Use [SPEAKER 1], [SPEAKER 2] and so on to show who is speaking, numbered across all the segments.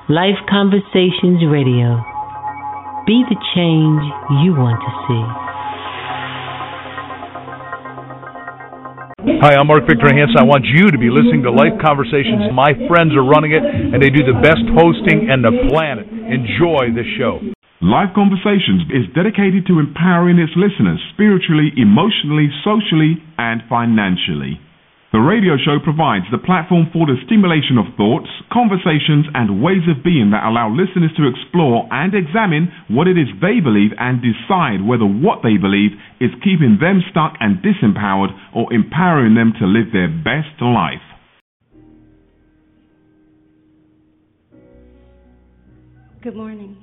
[SPEAKER 1] Life Conversations Radio. Be the change you want to see.
[SPEAKER 2] Hi, I'm Mark Victor Hansen. I want you to be listening to Life Conversations. My friends are running it, and they do the best hosting in the planet. Enjoy the show.
[SPEAKER 3] Life Conversations is dedicated to empowering its listeners spiritually, emotionally, socially, and financially. The radio show provides the platform for the stimulation of thoughts, conversations, and ways of being that allow listeners to explore and examine what it is they believe and decide whether what they believe is keeping them stuck and disempowered or empowering them to live their best life.
[SPEAKER 4] Good morning.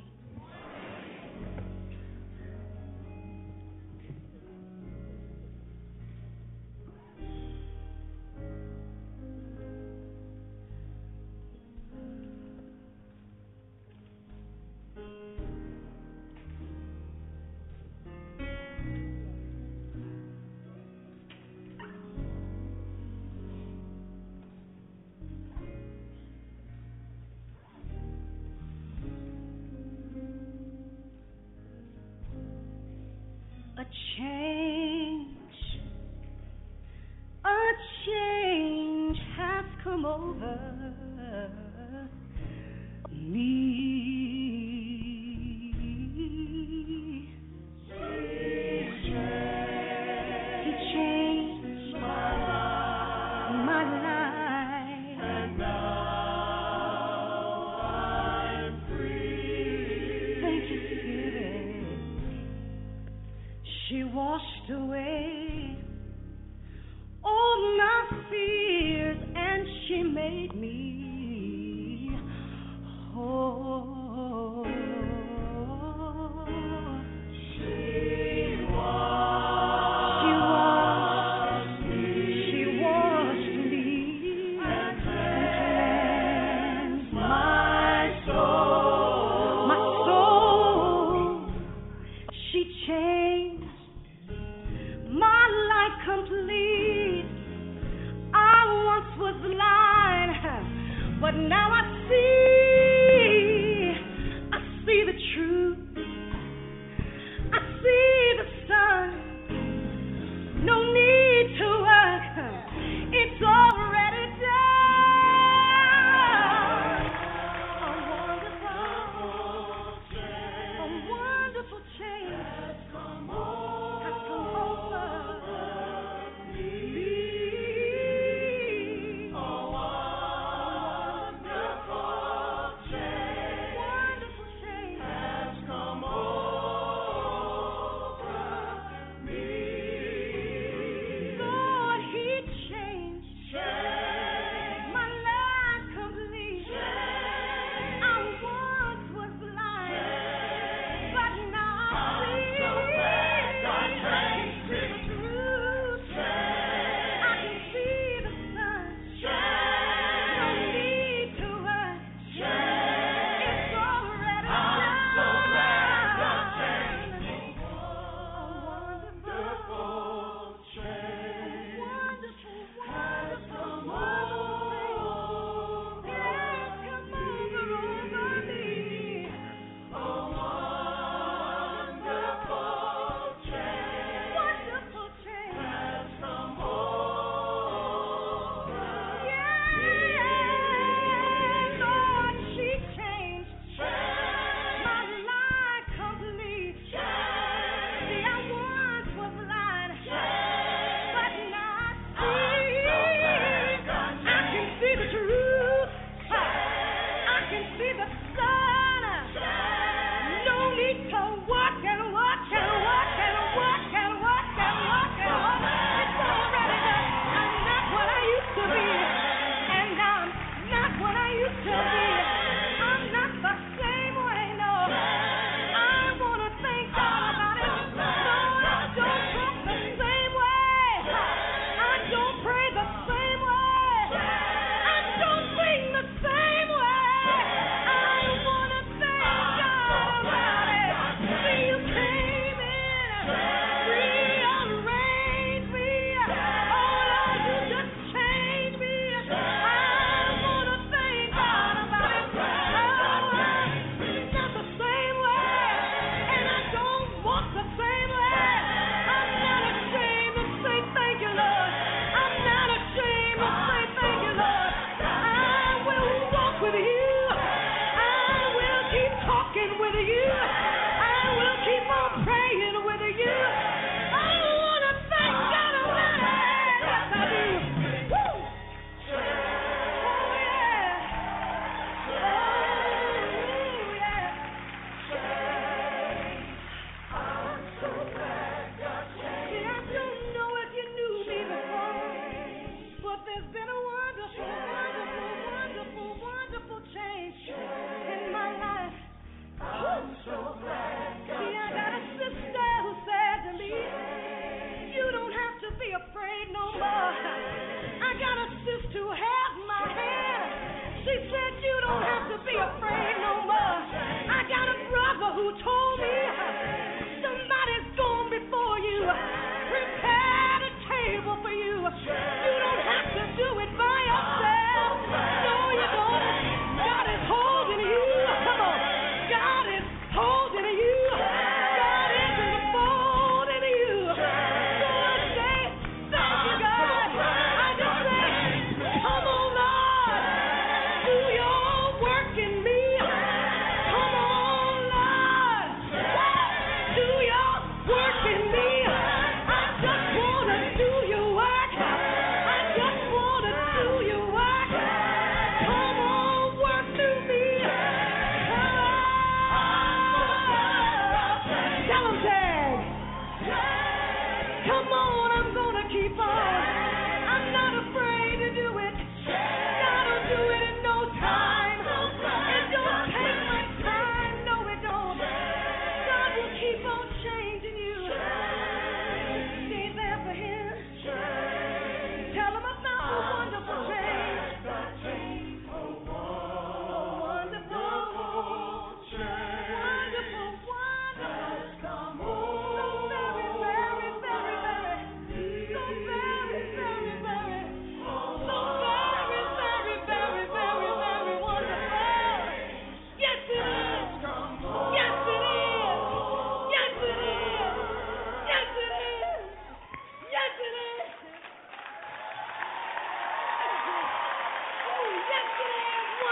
[SPEAKER 4] A change has come over me. He changed my life, and now I'm free. Thank you, Spirit. She washed away all my fears, and she made me whole. She washed me and cleansed my soul. She changed my life complete. I once was blind, but now I see the truth. I see the sun. No need to work. It's already done. A wonderful change has come over me. A wonderful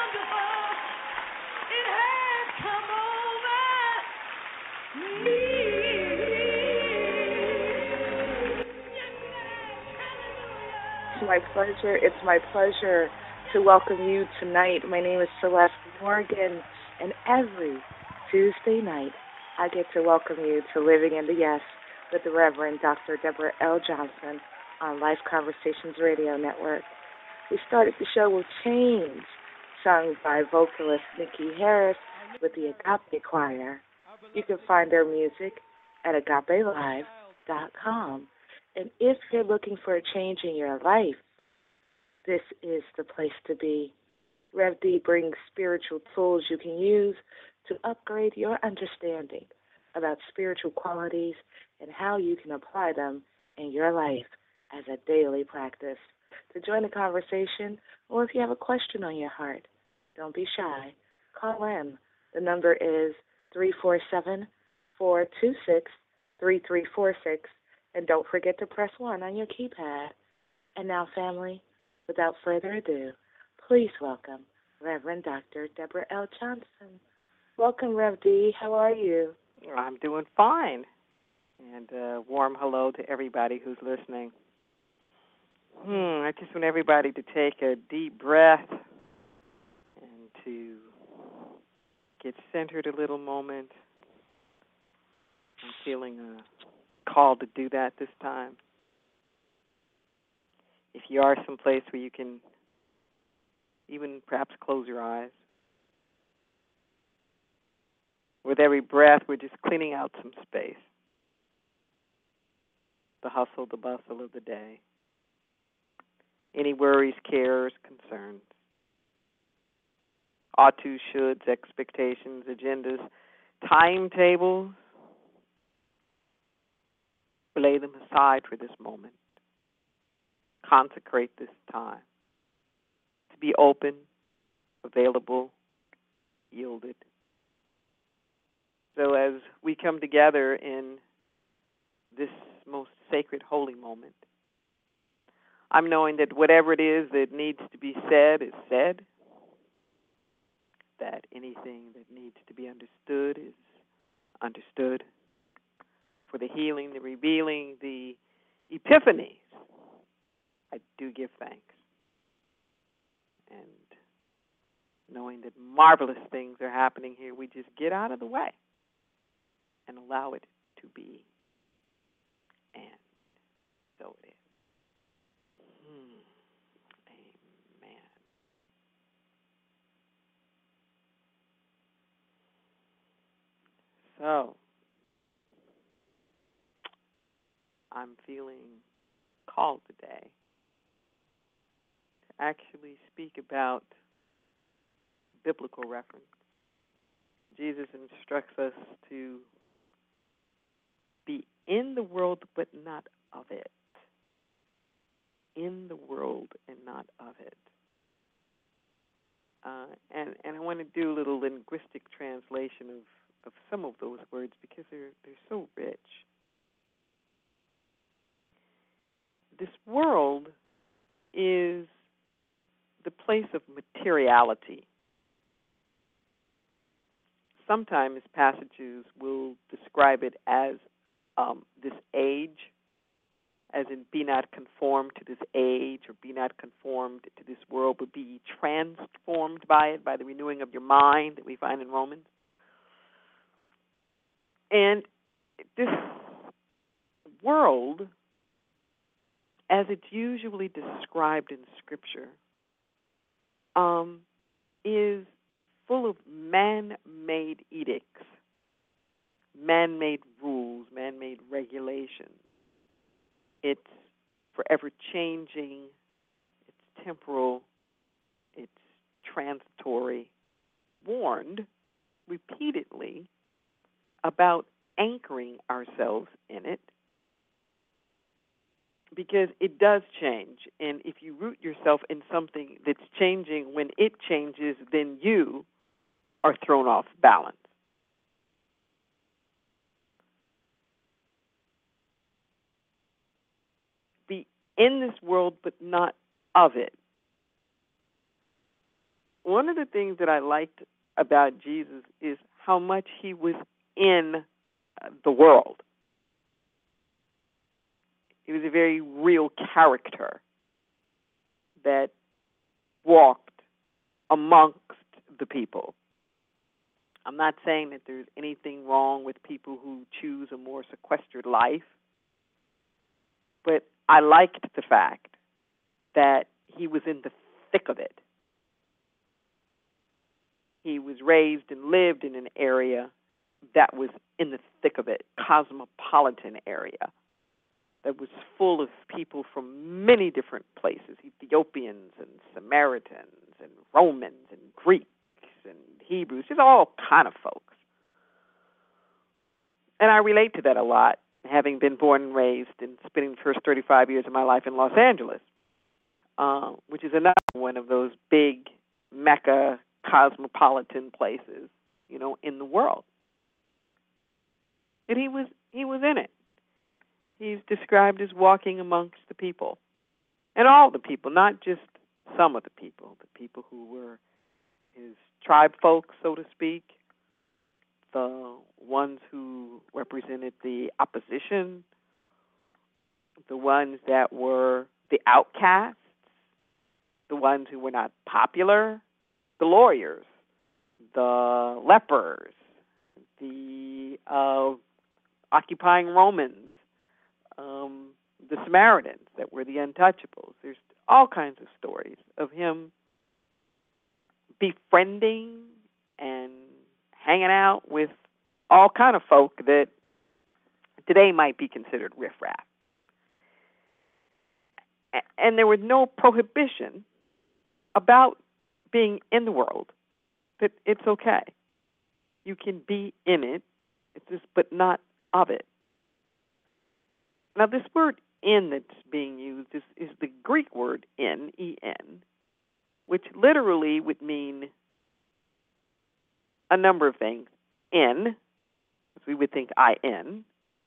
[SPEAKER 4] wonderful. It has come over me. Yes, it has. Hallelujah.
[SPEAKER 5] It's my pleasure to welcome you tonight. My name is Celeste Morgan, and every Tuesday night I get to welcome you to Living in the Yes with the Reverend Dr. Deborah L. Johnson on Life Conversations Radio Network. We started the show with Change, sung by vocalist Nikki Harris with the Agape Choir. You can find their music at agapelive.com. And if you're looking for a change in your life, this is the place to be. Rev D brings spiritual tools you can use to upgrade your understanding about spiritual qualities and how you can apply them in your life as a daily practice. To join the conversation, or if you have a question on your heart, don't be shy. Call in. The number is 347-426-3346, and don't forget to press 1 on your keypad. And now, family, without further ado, please welcome Reverend Dr. Deborah L. Johnson. Welcome, Rev D. How are you?
[SPEAKER 6] I'm doing fine. And warm hello to everybody who's listening. I just want everybody to take a deep breath and to get centered a little moment. I'm feeling a call to do that this time. If you are someplace where you can even perhaps close your eyes. With every breath, we're just cleaning out some space. The hustle, the bustle of the day. Any worries, cares, concerns. Ought to, shoulds, expectations, agendas, timetables. Lay them aside for this moment. Consecrate this time. To be open, available, yielded. So as we come together in this most sacred, holy moment, I'm knowing that whatever it is that needs to be said is said, that anything that needs to be understood is understood. For the healing, the revealing, the epiphanies, I do give thanks. And knowing that marvelous things are happening here, we just get out of the way and allow it to be. And so it is. Amen. So, I'm feeling called today to actually speak about biblical reference. Jesus instructs us to be in the world but not of it. In the world and not of it. And I want to do a little linguistic translation of some of those words because they're so rich. This world is the place of materiality. Sometimes passages will describe it as this age, as in be not conformed to this age or be not conformed to this world, but be transformed by it, by the renewing of your mind that we find in Romans. And this world, as it's usually described in Scripture, is full of man-made edicts, man-made rules, man-made regulations. It's forever changing, it's temporal, it's transitory, warned repeatedly about anchoring ourselves in it, because it does change. And if you root yourself in something that's changing, when it changes, then you are thrown off balance. Be in this world, but not of it. One one of the things that I liked about Jesus is how much he was in the world. He was a very real character that walked amongst the people. I'm not saying that there's anything wrong with people who choose a more sequestered life, but I liked the fact that he was in the thick of it. He was raised and lived in an area that was in the thick of it, cosmopolitan area that was full of people from many different places, Ethiopians and Samaritans and Romans and Greeks and Hebrews, just all kind of folks. And I relate to that a lot, having been born and raised and spending the first 35 years of my life in Los Angeles, which is another one of those big Mecca cosmopolitan places, in the world. And he was in it. He's described as walking amongst the people. And all the people, not just some of the people who were his tribe folks, so to speak, the ones who represented the opposition, the ones that were the outcasts, the ones who were not popular, the lawyers, the lepers, the occupying Romans, the Samaritans that were the untouchables. There's all kinds of stories of him befriending and hanging out with all kind of folk that today might be considered riffraff. And there was no prohibition about being in the world, that it's okay. You can be in it, but not of it. Now, this word "in" that's being used is the Greek word "in," E-N, which literally would mean a number of things. In, as we would think I-N,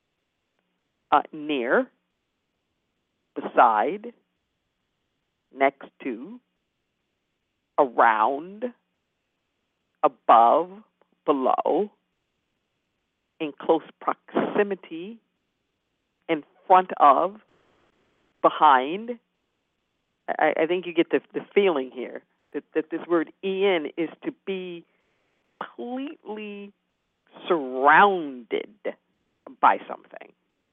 [SPEAKER 6] near, beside, next to, around, above, below, in close proximity, in front of, behind. I think you get the feeling here that this word "in" is to be completely surrounded by something.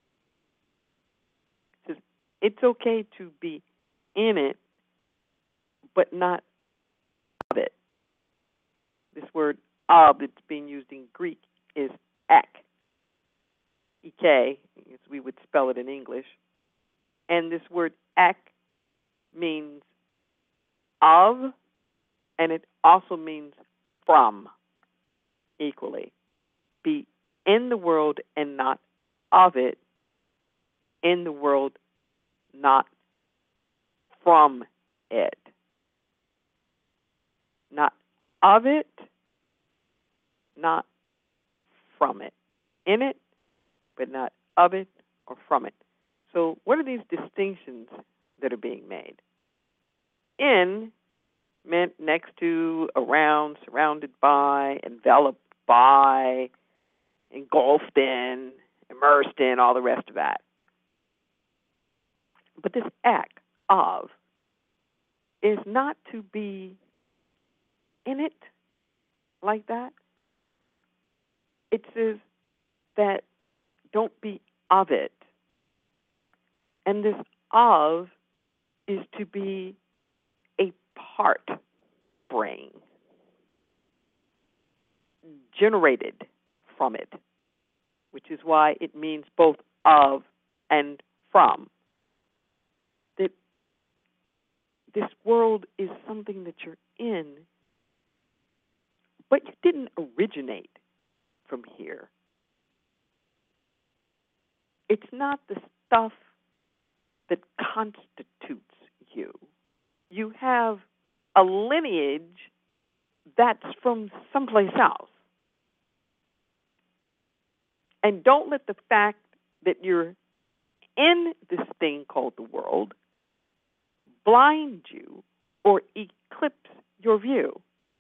[SPEAKER 6] It's okay to be in it, but not of it. This word "of" that's being used in Greek is ek. E-K, as we would spell it in English. And this word ek means of, and it also means from equally. Be in the world and not of it. In the world, not from it. Not of it, not from it. In it, but not of it or from it. So what are these distinctions that are being made? In meant next to, around, surrounded by, enveloped by, engulfed in, immersed in, all the rest of that. But this act of is not to be in it like that. It says that don't be of it. And this of is to be a part brain, generated from it, which is why it means both of and from. That this world is something that you're in, but you didn't originate from here. It's not the stuff that constitutes you. You have a lineage that's from someplace else. And don't let the fact that you're in this thing called the world blind you or eclipse your view.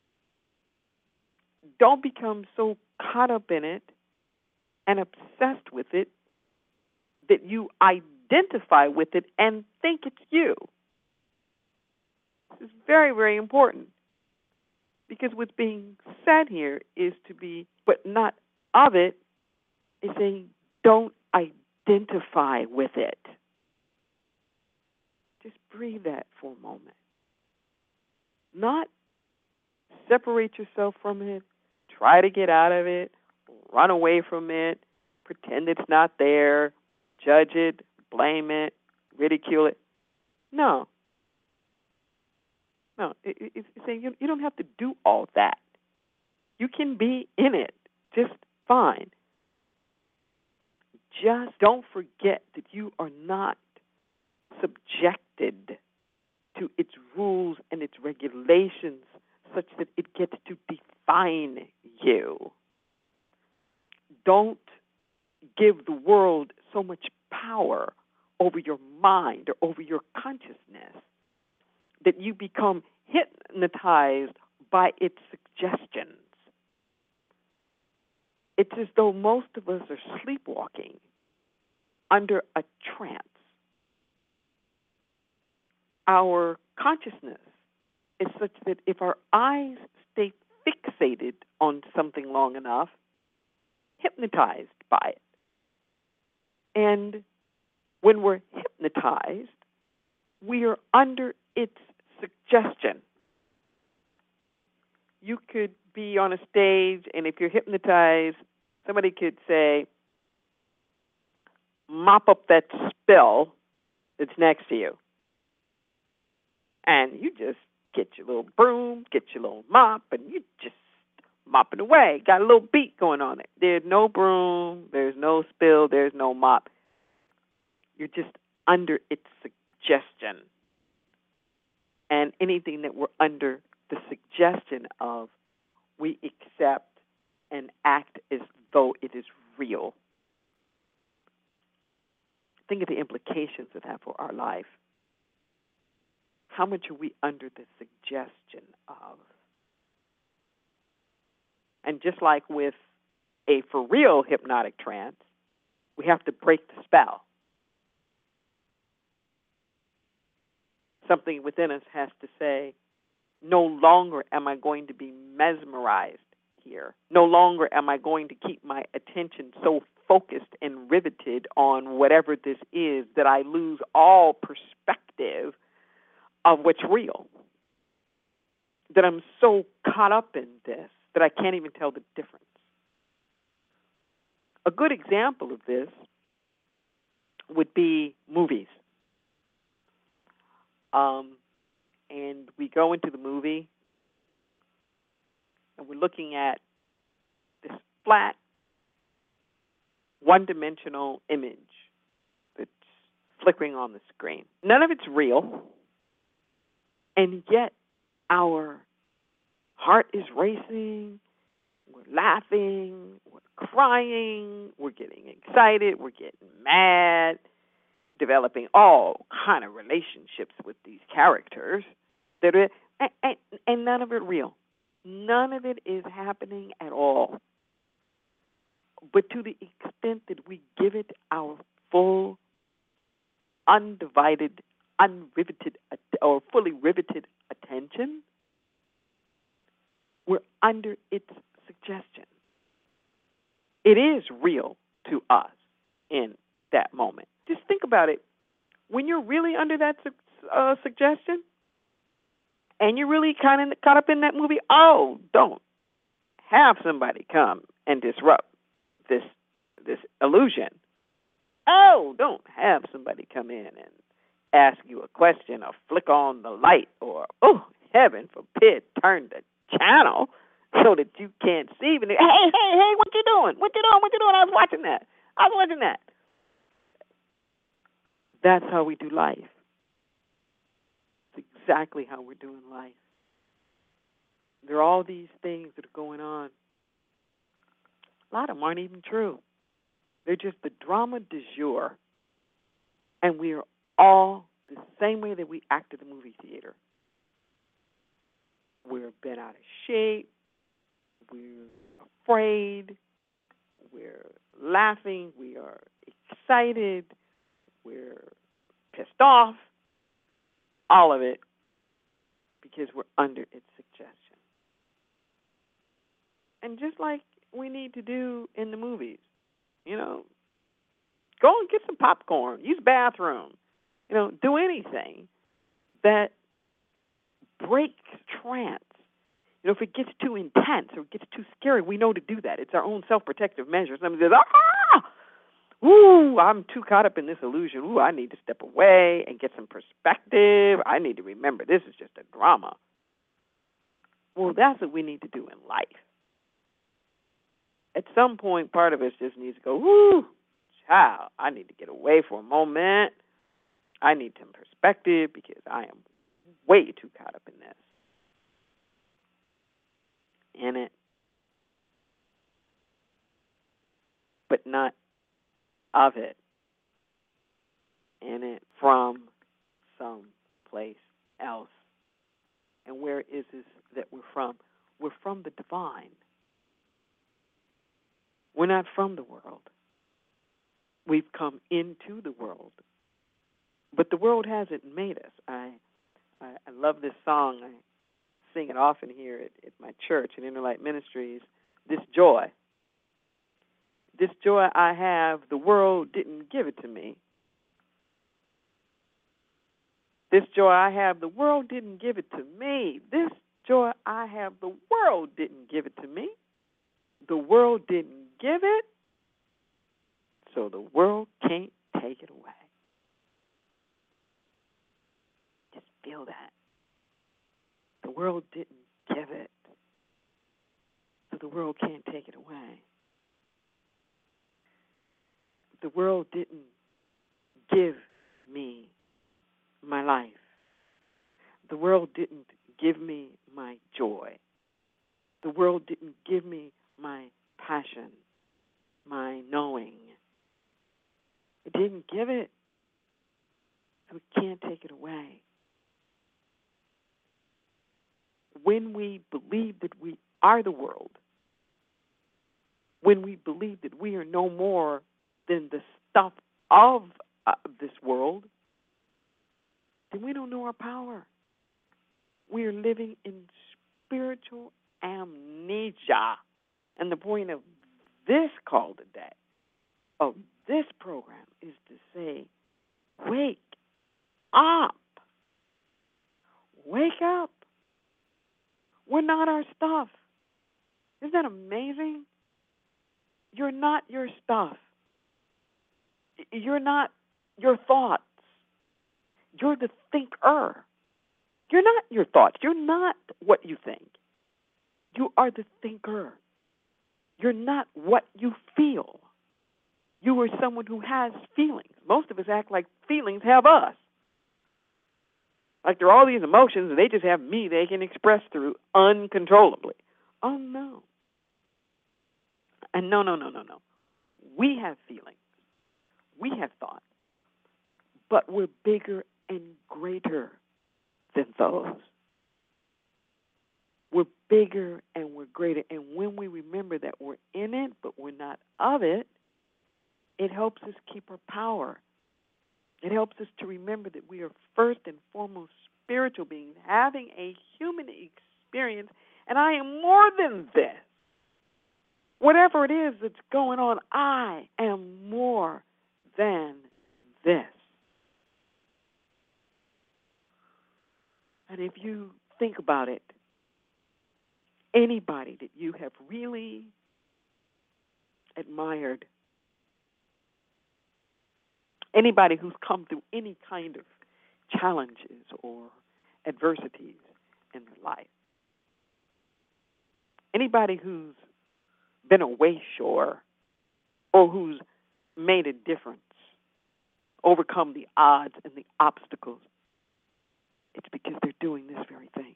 [SPEAKER 6] don't become so caught up in it and obsessed with it that you identify with it and think it's you. This is very, very important, because what's being said here is to be, but not of it, is saying don't identify with it. Just breathe that for a moment. Not separate yourself from it, try to get out of it, run away from it, pretend it's not there, judge it, blame it, ridicule it. No. It's saying you don't have to do all that. You can be in it just fine. Just don't forget that you are not subjected to its rules and its regulations such that it gets to define you. Don't give the world so much power over your mind or over your consciousness that you become hypnotized by its suggestions. It's as though most of us are sleepwalking under a trance. Our consciousness is such that if our eyes stay fixated on something long enough, hypnotized by it. And when we're hypnotized, we are under its suggestion. You could be on a stage, and if you're hypnotized, somebody could say, mop up that spill that's next to you. And you just get your little broom, get your little mop, and you just mop it away. Got a little beat going on it. There's no broom, there's no spill, there's no mop. You're just under its suggestion. And anything that we're under the suggestion of, we accept and act as though it is real. Think of the implications of that for our life. How much are we under the suggestion of? And just like with a for real hypnotic trance, we have to break the spell. Something within us has to say, no longer am I going to be mesmerized here. No longer am I going to keep my attention so focused and riveted on whatever this is that I lose all perspective of what's real. That I'm so caught up in this that I can't even tell the difference. A good example of this would be movies. And we go into the movie, and we're looking at this flat, one-dimensional image that's flickering on the screen. None of it's real, and yet our heart is racing, we're laughing, we're crying, we're getting excited, we're getting mad, developing all kind of relationships with these characters that are, and none of it real. None of it is happening at all. But to the extent that we give it our full, undivided, unriveted, or fully riveted attention, we're under its suggestion. It is real to us in that moment. Just think about it. When you're really under that suggestion, and you're really kind of caught up in that movie, don't have somebody come and disrupt this illusion. Don't have somebody come in and ask you a question or flick on the light or, heaven forbid, turn the channel so that you can't see. Hey, what you doing? What you doing? I was watching that. That's how we do life. It's exactly how we're doing life. There are all these things that are going on. A lot of them aren't even true. They're just the drama du jour. And we are all the same way that we act at the movie theater. We're bent out of shape. we're afraid, we're laughing, we are excited, we're pissed off, all of it because we're under its suggestion. And just like we need to do in the movies, go and get some popcorn, use the bathroom, do anything that breaks trance. If it gets too intense or it gets too scary, we know to do that. It's our own self-protective measure. Somebody says, I'm too caught up in this illusion. I need to step away and get some perspective. I need to remember this is just a drama. Well, that's what we need to do in life. At some point, part of us just needs to go, child, I need to get away for a moment. I need some perspective because I am way too caught up in this. In it, but not of it. In it from some place else. And where is this that we're from? We're from the divine. We're not from the world. We've come into the world. But the world hasn't made us. I love this song. I sing it often here at my church at Inner Light Ministries. This joy I have, the world didn't give it to me. This joy I have, the world didn't give it to me. This joy I have, the world didn't give it to me. The world didn't give it, so the world can't take it away. Just feel that. The world didn't give it, so the world can't take it away. The world didn't give me my life. The world didn't give me my joy. The world didn't give me my passion, my knowing. It didn't give it, so it can't take it away. When we believe that we are the world, when we believe that we are no more than the stuff of this world, then we don't know our power. We are living in spiritual amnesia. And the point of this call today, of this program, is to say, wake up. Wake up. We're not our stuff. Isn't that amazing? You're not your stuff. You're not your thoughts. You're the thinker. You're not your thoughts. You're not what you think. You are the thinker. You're not what you feel. You are someone who has feelings. Most of us act like feelings have us. Like there are all these emotions and they just have me they can express through uncontrollably. Oh, no. And no. We have feelings. We have thoughts. But we're bigger and greater than those. We're bigger and we're greater. And when we remember that we're in it, but we're not of it, it helps us keep our power. It helps us to remember that we are first and foremost spiritual beings having a human experience, and I am more than this. Whatever it is that's going on, I am more than this. And if you think about it, anybody that you have really admired, anybody who's come through any kind of challenges or adversities in their life, anybody who's been a wayshower or who's made a difference, overcome the odds and the obstacles, it's because they're doing this very thing.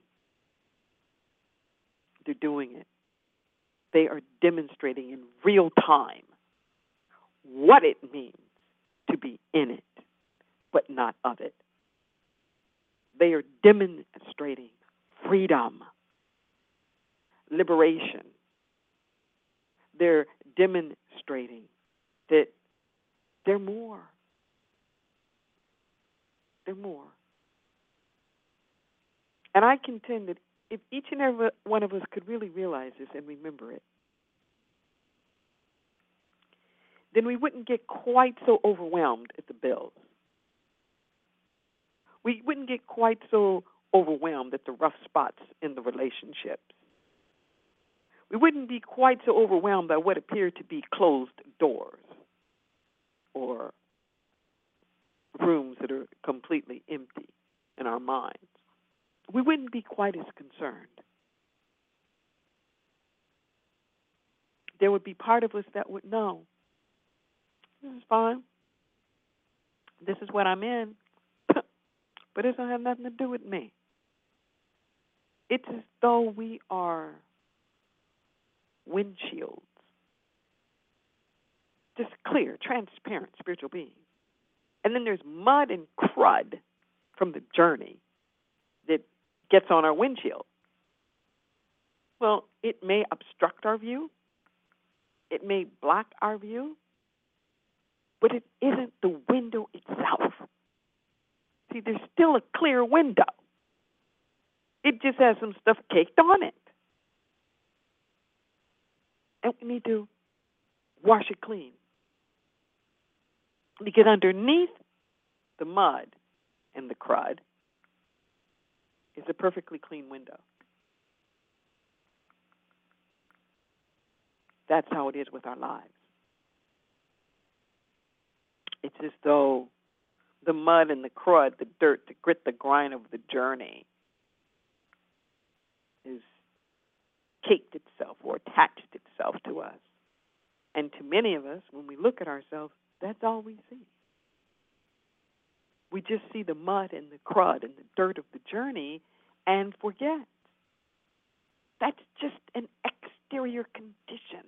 [SPEAKER 6] They're doing it. They are demonstrating in real time what it means to be in it, but not of it. They are demonstrating freedom, liberation, they're demonstrating that they're more. They're more. And I contend that if each and every one of us could really realize this and remember it, then we wouldn't get quite so overwhelmed at the bills. We wouldn't get quite so overwhelmed at the rough spots in the relationships. We wouldn't be quite so overwhelmed by what appear to be closed doors or rooms that are completely empty in our minds. We wouldn't be quite as concerned. There would be part of us that would know, this is fine. This is what I'm in, but it doesn't have nothing to do with me. It's as though we are windshields, just clear, transparent spiritual beings. And then there's mud and crud from the journey that gets on our windshield. Well, it may obstruct our view. It may block our view. But it isn't the window itself. See, there's still a clear window. It just has some stuff caked on it. And we need to wash it clean. Because underneath the mud and the crud is a perfectly clean window. That's how it is with our lives. It's as though the mud and the crud, the dirt, the grit, the grind of the journey is caked itself or attached itself to us. And to many of us, when we look at ourselves, that's all we see. We just see the mud and the crud and the dirt of the journey and forget. That's just an exterior condition.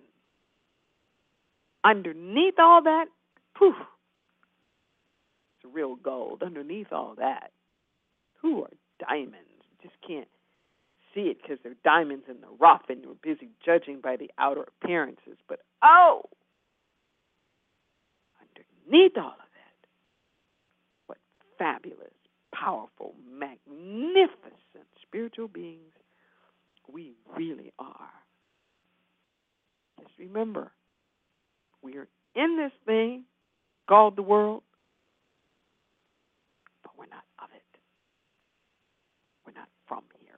[SPEAKER 6] Underneath all that, poof, it's real gold. Underneath all that, who are diamonds? You just can't see it because they're diamonds in the rough and you're busy judging by the outer appearances. But underneath all of that, what fabulous, powerful, magnificent spiritual beings we really are. Just remember, we are in this thing called the world, but we're not of it. We're not from here.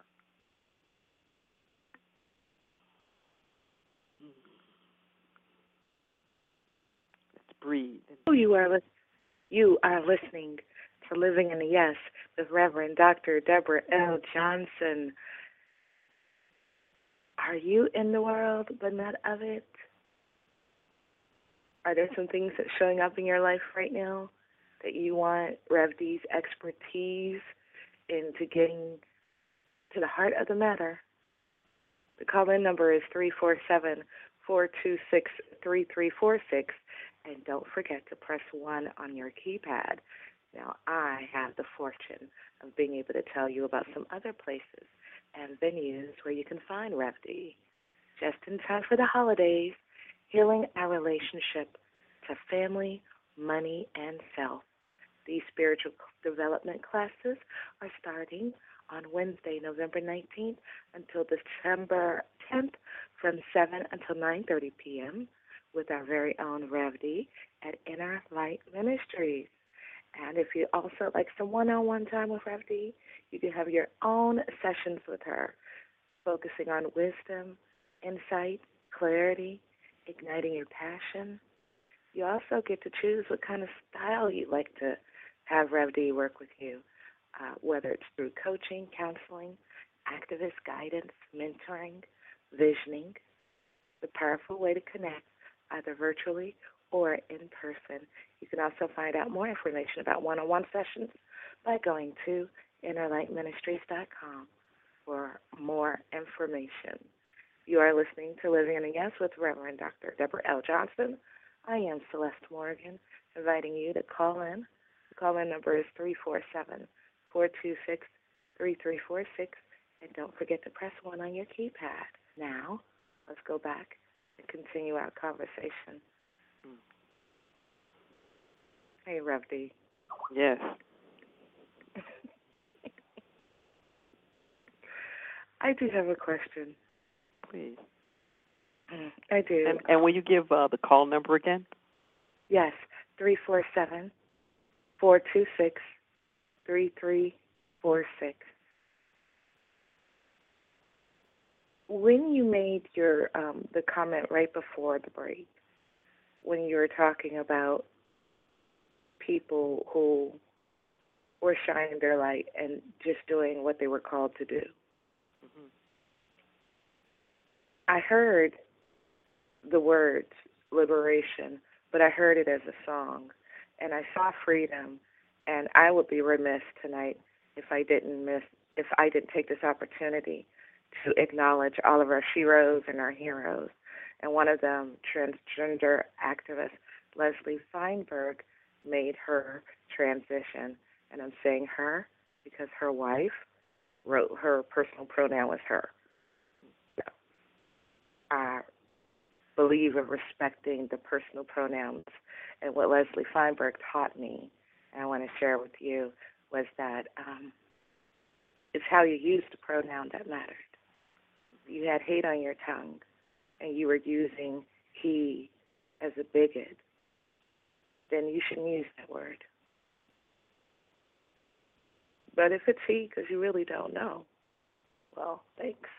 [SPEAKER 6] Let's breathe.
[SPEAKER 5] You are listening to Living in the Yes with Reverend Dr. Deborah L. Johnson. Are you in the world but not of it? Are there some things that's showing up in your life right now that you want Rev D's expertise into getting to the heart of the matter? The call-in number is 347-426-3346, and don't forget to press 1 on your keypad. Now, I have the fortune of being able to tell you about some other places and venues where you can find Rev D. Just in time for the holidays, healing our relationship to family, money, and self. These spiritual development classes are starting on Wednesday, November 19th until December 10th from 7 until 9:30 p.m. with our very own Rev D at Inner Light Ministries. And if you also like some one-on-one time with Rev D, you can have your own sessions with her, focusing on wisdom, insight, clarity, igniting your passion. You also get to choose what kind of style you'd like to have Rev D work with you, whether it's through coaching, counseling, activist guidance, mentoring, visioning. The powerful way to connect, either virtually or in person. You can also find out more information about one-on-one sessions by going to innerlightministries.com for more information. You are listening to Living in the Yes with Reverend Dr. Deborah L. Johnson. I am Celeste Morgan, inviting you to call in. The call-in number is 347-426-3346, and don't forget to press 1 on your keypad. Now, let's go back and continue our conversation. Hey, Rev D.
[SPEAKER 6] Yes.
[SPEAKER 5] I do have a question.
[SPEAKER 6] Please.
[SPEAKER 5] I do.
[SPEAKER 6] And will you give the call number again?
[SPEAKER 5] Yes, 347-426-3346. When you made your the comment right before the break, when you were talking about people who were shining their light and just doing what they were called to do, I heard the words liberation, but I heard it as a song, and I saw freedom, and I would be remiss tonight if I didn't take this opportunity to acknowledge all of our sheroes and our heroes, and one of them, transgender activist Leslie Feinberg, made her transition, and I'm saying her because her wife wrote her personal pronoun was her. So, I believe in respecting the personal pronouns, and what Leslie Feinberg taught me, and I want to share with you, was that it's how you use the pronoun that mattered. You had hate on your tongue, and you were using he as a bigot, then you shouldn't use that word. But if it's he because you really don't know, well, thanks.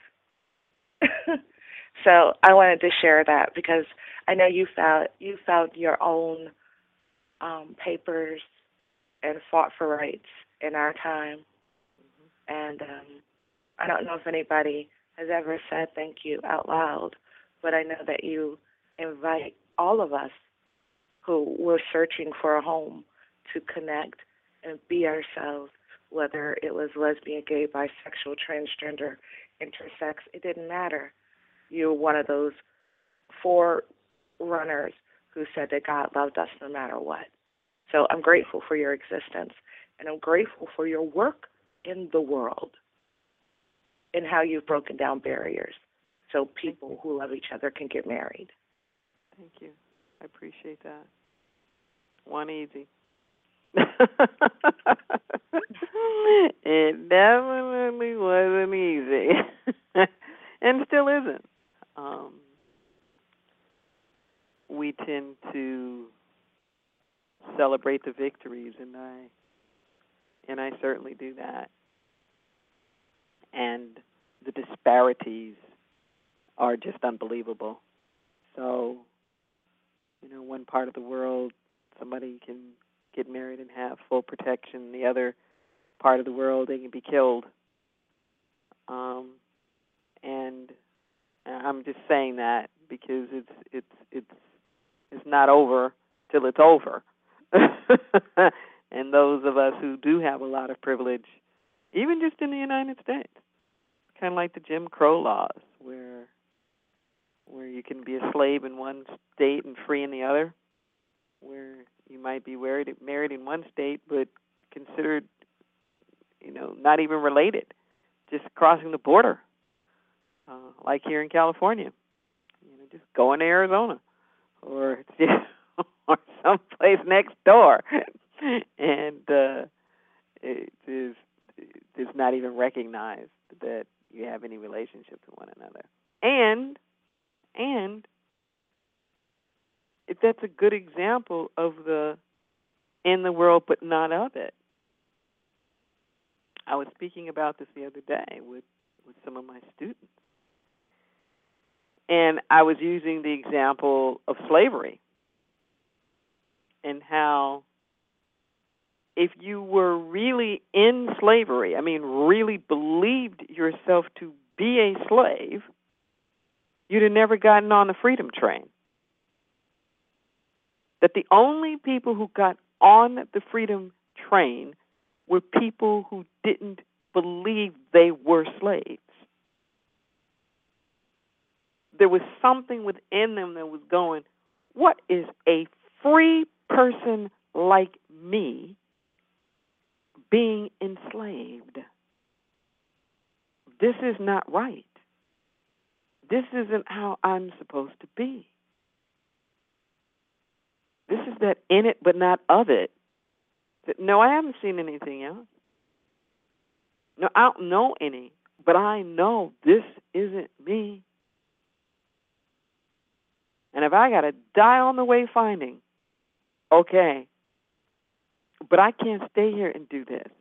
[SPEAKER 5] So I wanted to share that because I know you found your own papers and fought for rights in our time. And I don't know if anybody has ever said thank you out loud, but I know that you invite all of us who were searching for a home to connect and be ourselves, whether it was lesbian, gay, bisexual, transgender, intersex, it didn't matter. You're one of those forerunners who said that God loved us no matter what. So I'm grateful for your existence, and I'm grateful for your work in the world and how you've broken down barriers so people who love each other can get married.
[SPEAKER 6] Thank you. I appreciate that. One easy. It definitely wasn't easy. And still isn't. We tend to celebrate the victories, and I certainly do that. And the disparities are just unbelievable. So, one part of the world, somebody can get married and have full protection. The other part of the world, they can be killed. And I'm just saying that because it's not over till it's over. And those of us who do have a lot of privilege, even just in the United States, kind of like the Jim Crow laws, where you can be a slave in one state and free in the other, where you might be married in one state but considered, not even related, just crossing the border, like here in California. Just going to Arizona or or someplace next door, and it is not even recognized that you have any relationship to one another. And if that's a good example of the in the world but not of it. I was speaking about this the other day with some of my students. And I was using the example of slavery and how if you were really in slavery, really believed yourself to be a slave, you'd have never gotten on the freedom train. That the only people who got on the freedom train were people who didn't believe they were slaves. There was something within them that was going, what is a free person like me being enslaved? This is not right. This isn't how I'm supposed to be. This is that in it but not of it. That, no, I haven't seen anything else. No, I don't know any, but I know this isn't me. And if I got to die on the way finding, okay. But I can't stay here and do this.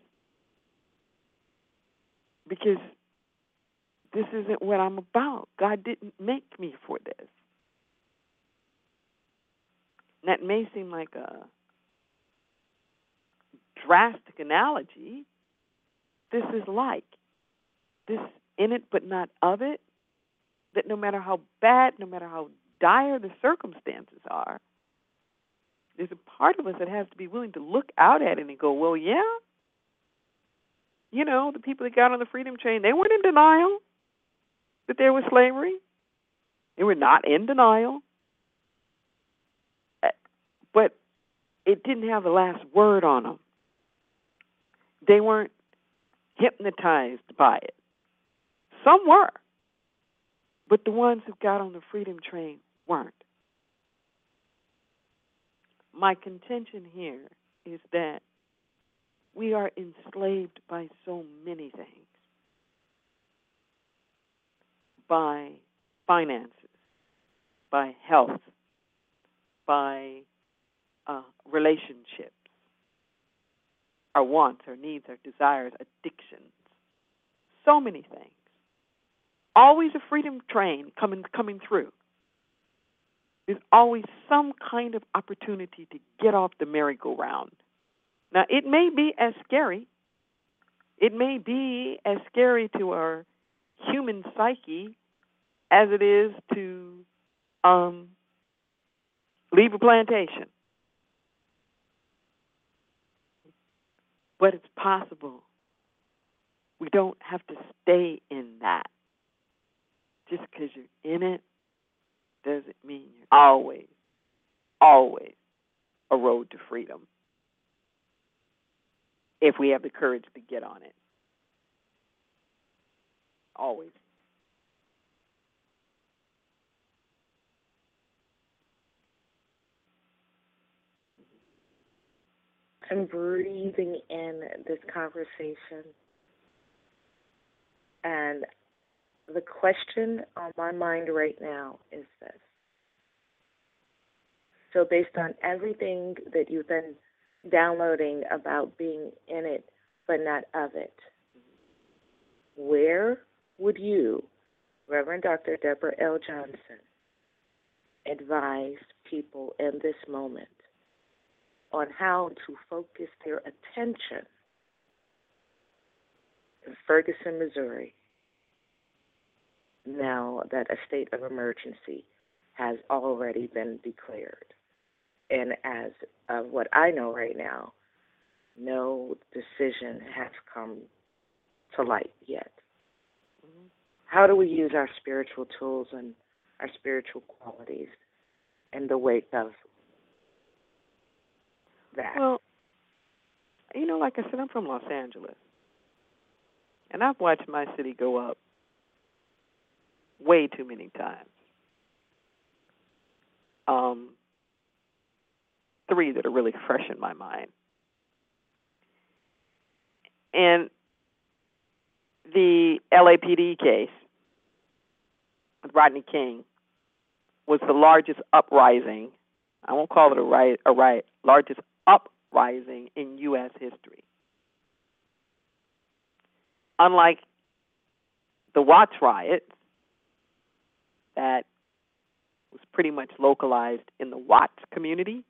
[SPEAKER 6] Because this isn't what I'm about. God didn't make me for this. And that may seem like a drastic analogy. This is like this in it but not of it, that no matter how bad, no matter how dire the circumstances are, there's a part of us that has to be willing to look out at it and go, well, yeah. You know, the people that got on the freedom train, they weren't in denial that there was slavery. They were not in denial. But it didn't have the last word on them. They weren't hypnotized by it. Some were. But the ones who got on the freedom train weren't. My contention here is that we are enslaved by so many things. By finances, by health, by relationships, our wants, our needs, our desires, addictions, so many things. Always a freedom train coming through. There's always some kind of opportunity to get off the merry-go-round. Now, it may be as scary. It may be as scary to our human psyche as it is to leave a plantation. But it's possible. We don't have to stay in that. Just because you're in it doesn't mean you're always a road to freedom. If we have the courage to get on it. Always.
[SPEAKER 5] I'm breathing in this conversation, and the question on my mind right now is this. So based on everything that you've been downloading about being in it but not of it, where would you, Reverend Dr. Deborah L. Johnson, advise people in this moment on how to focus their attention in Ferguson, Missouri, now that a state of emergency has already been declared? And as of what I know right now, no decision has come to light yet. How do we use our spiritual tools and our spiritual qualities in the wake of that?
[SPEAKER 6] Well, you know, like I said, I'm from Los Angeles. And I've watched my city go up way too many times. 3 that are really fresh in my mind. And the LAPD case with Rodney King was the largest uprising. I won't call it a riot, largest uprising in U.S. history. Unlike the Watts riots that was pretty much localized in the Watts community,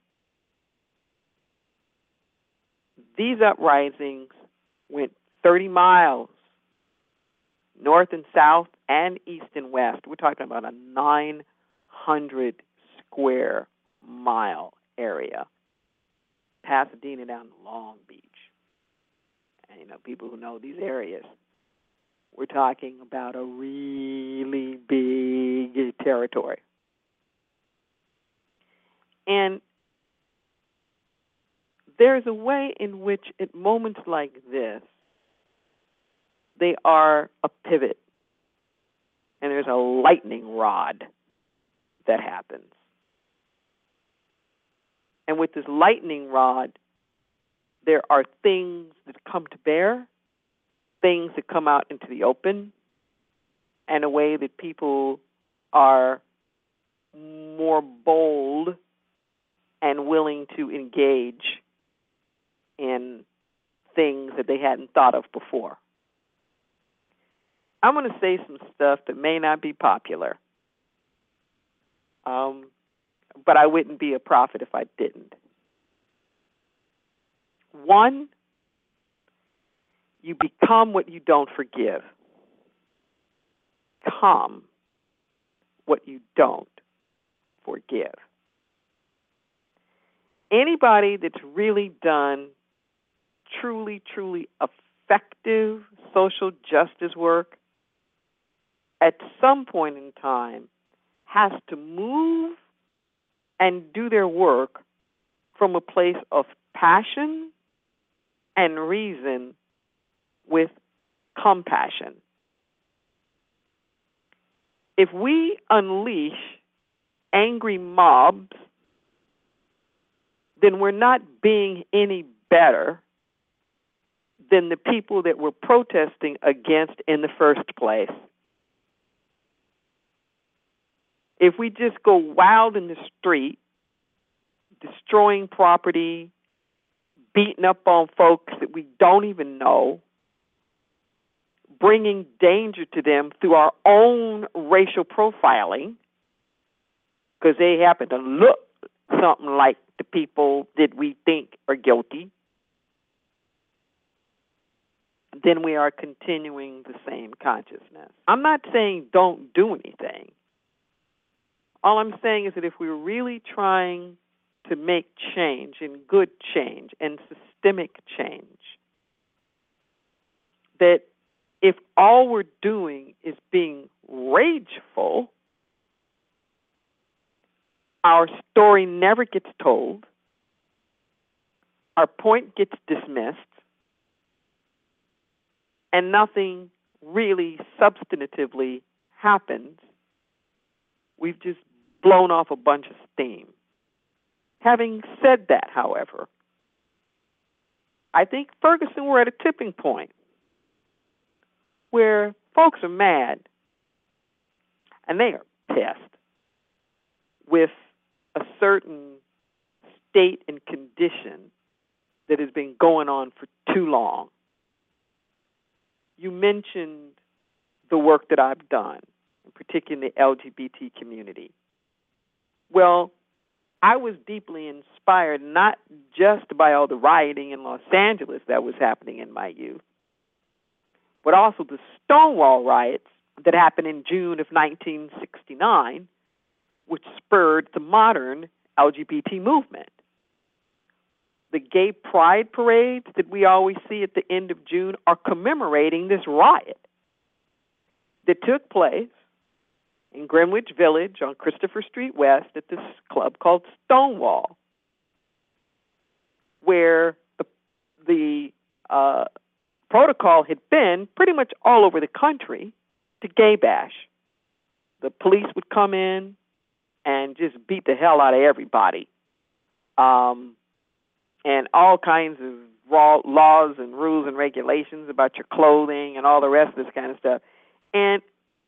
[SPEAKER 6] these uprisings went 30 miles north and south and east and west. We're talking about a 900 square mile area. Pasadena down to Long Beach. And, you know, people who know these areas, we're talking about a really big territory. And there's a way in which at moments like this, they are a pivot. And there's a lightning rod that happens. And with this lightning rod, there are things that come to bear, things that come out into the open, and a way that people are more bold and willing to engage in things that they hadn't thought of before. I'm going to say some stuff that may not be popular, but I wouldn't be a prophet if I didn't. One, you become what you don't forgive. Become what you don't forgive. Anybody that's really done truly, truly effective social justice work at some point in time has to move and do their work from a place of passion and reason with compassion. If we unleash angry mobs, then we're not being any better than the people that we're protesting against in the first place. If we just go wild in the street, destroying property, beating up on folks that we don't even know, bringing danger to them through our own racial profiling, because they happen to look something like the people that we think are guilty, then we are continuing the same consciousness. I'm not saying don't do anything. All I'm saying is that if we're really trying to make change, and good change, and systemic change, that if all we're doing is being rageful, our story never gets told, our point gets dismissed, and nothing really substantively happens. We've just blown off a bunch of steam. Having said that, however, I think Ferguson, we're at a tipping point where folks are mad and they are pissed with a certain state and condition that has been going on for too long. You mentioned the work that I've done, particularly in the LGBT community. Well, I was deeply inspired not just by all the rioting in Los Angeles that was happening in my youth, but also the Stonewall riots that happened in June of 1969, which spurred the modern LGBT movement. The gay pride parades that we always see at the end of June are commemorating this riot that took place in Greenwich Village on Christopher Street West at this club called Stonewall, where the protocol had been pretty much all over the country to gay bash. The police would come in and just beat the hell out of everybody. And all kinds of laws and rules and regulations about your clothing and all the rest of this kind of stuff. And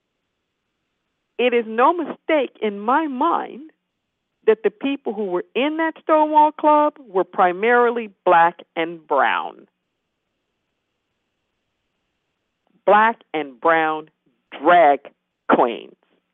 [SPEAKER 6] it is no mistake in my mind that the people who were in that Stonewall Club were primarily black and brown. Black and brown drag queens.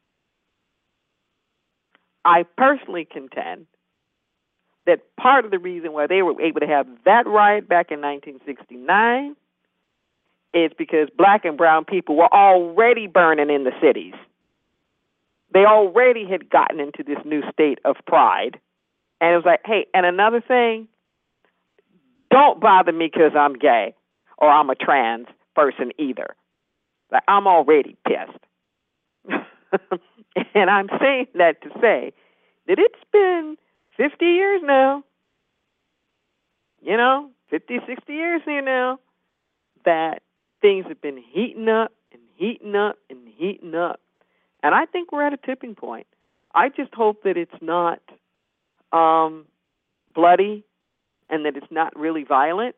[SPEAKER 6] I personally contend that part of the reason why they were able to have that riot back in 1969 is because black and brown people were already burning in the cities. They already had gotten into this new state of pride. And it was like, hey, and another thing, don't bother me because I'm gay or I'm a trans person either. Like, I'm already pissed. And I'm saying that to say that it's been 50 years now, 50, 60 years here now, that things have been heating up and heating up and heating up. And I think we're at a tipping point. I just hope that it's not bloody and that it's not really violent.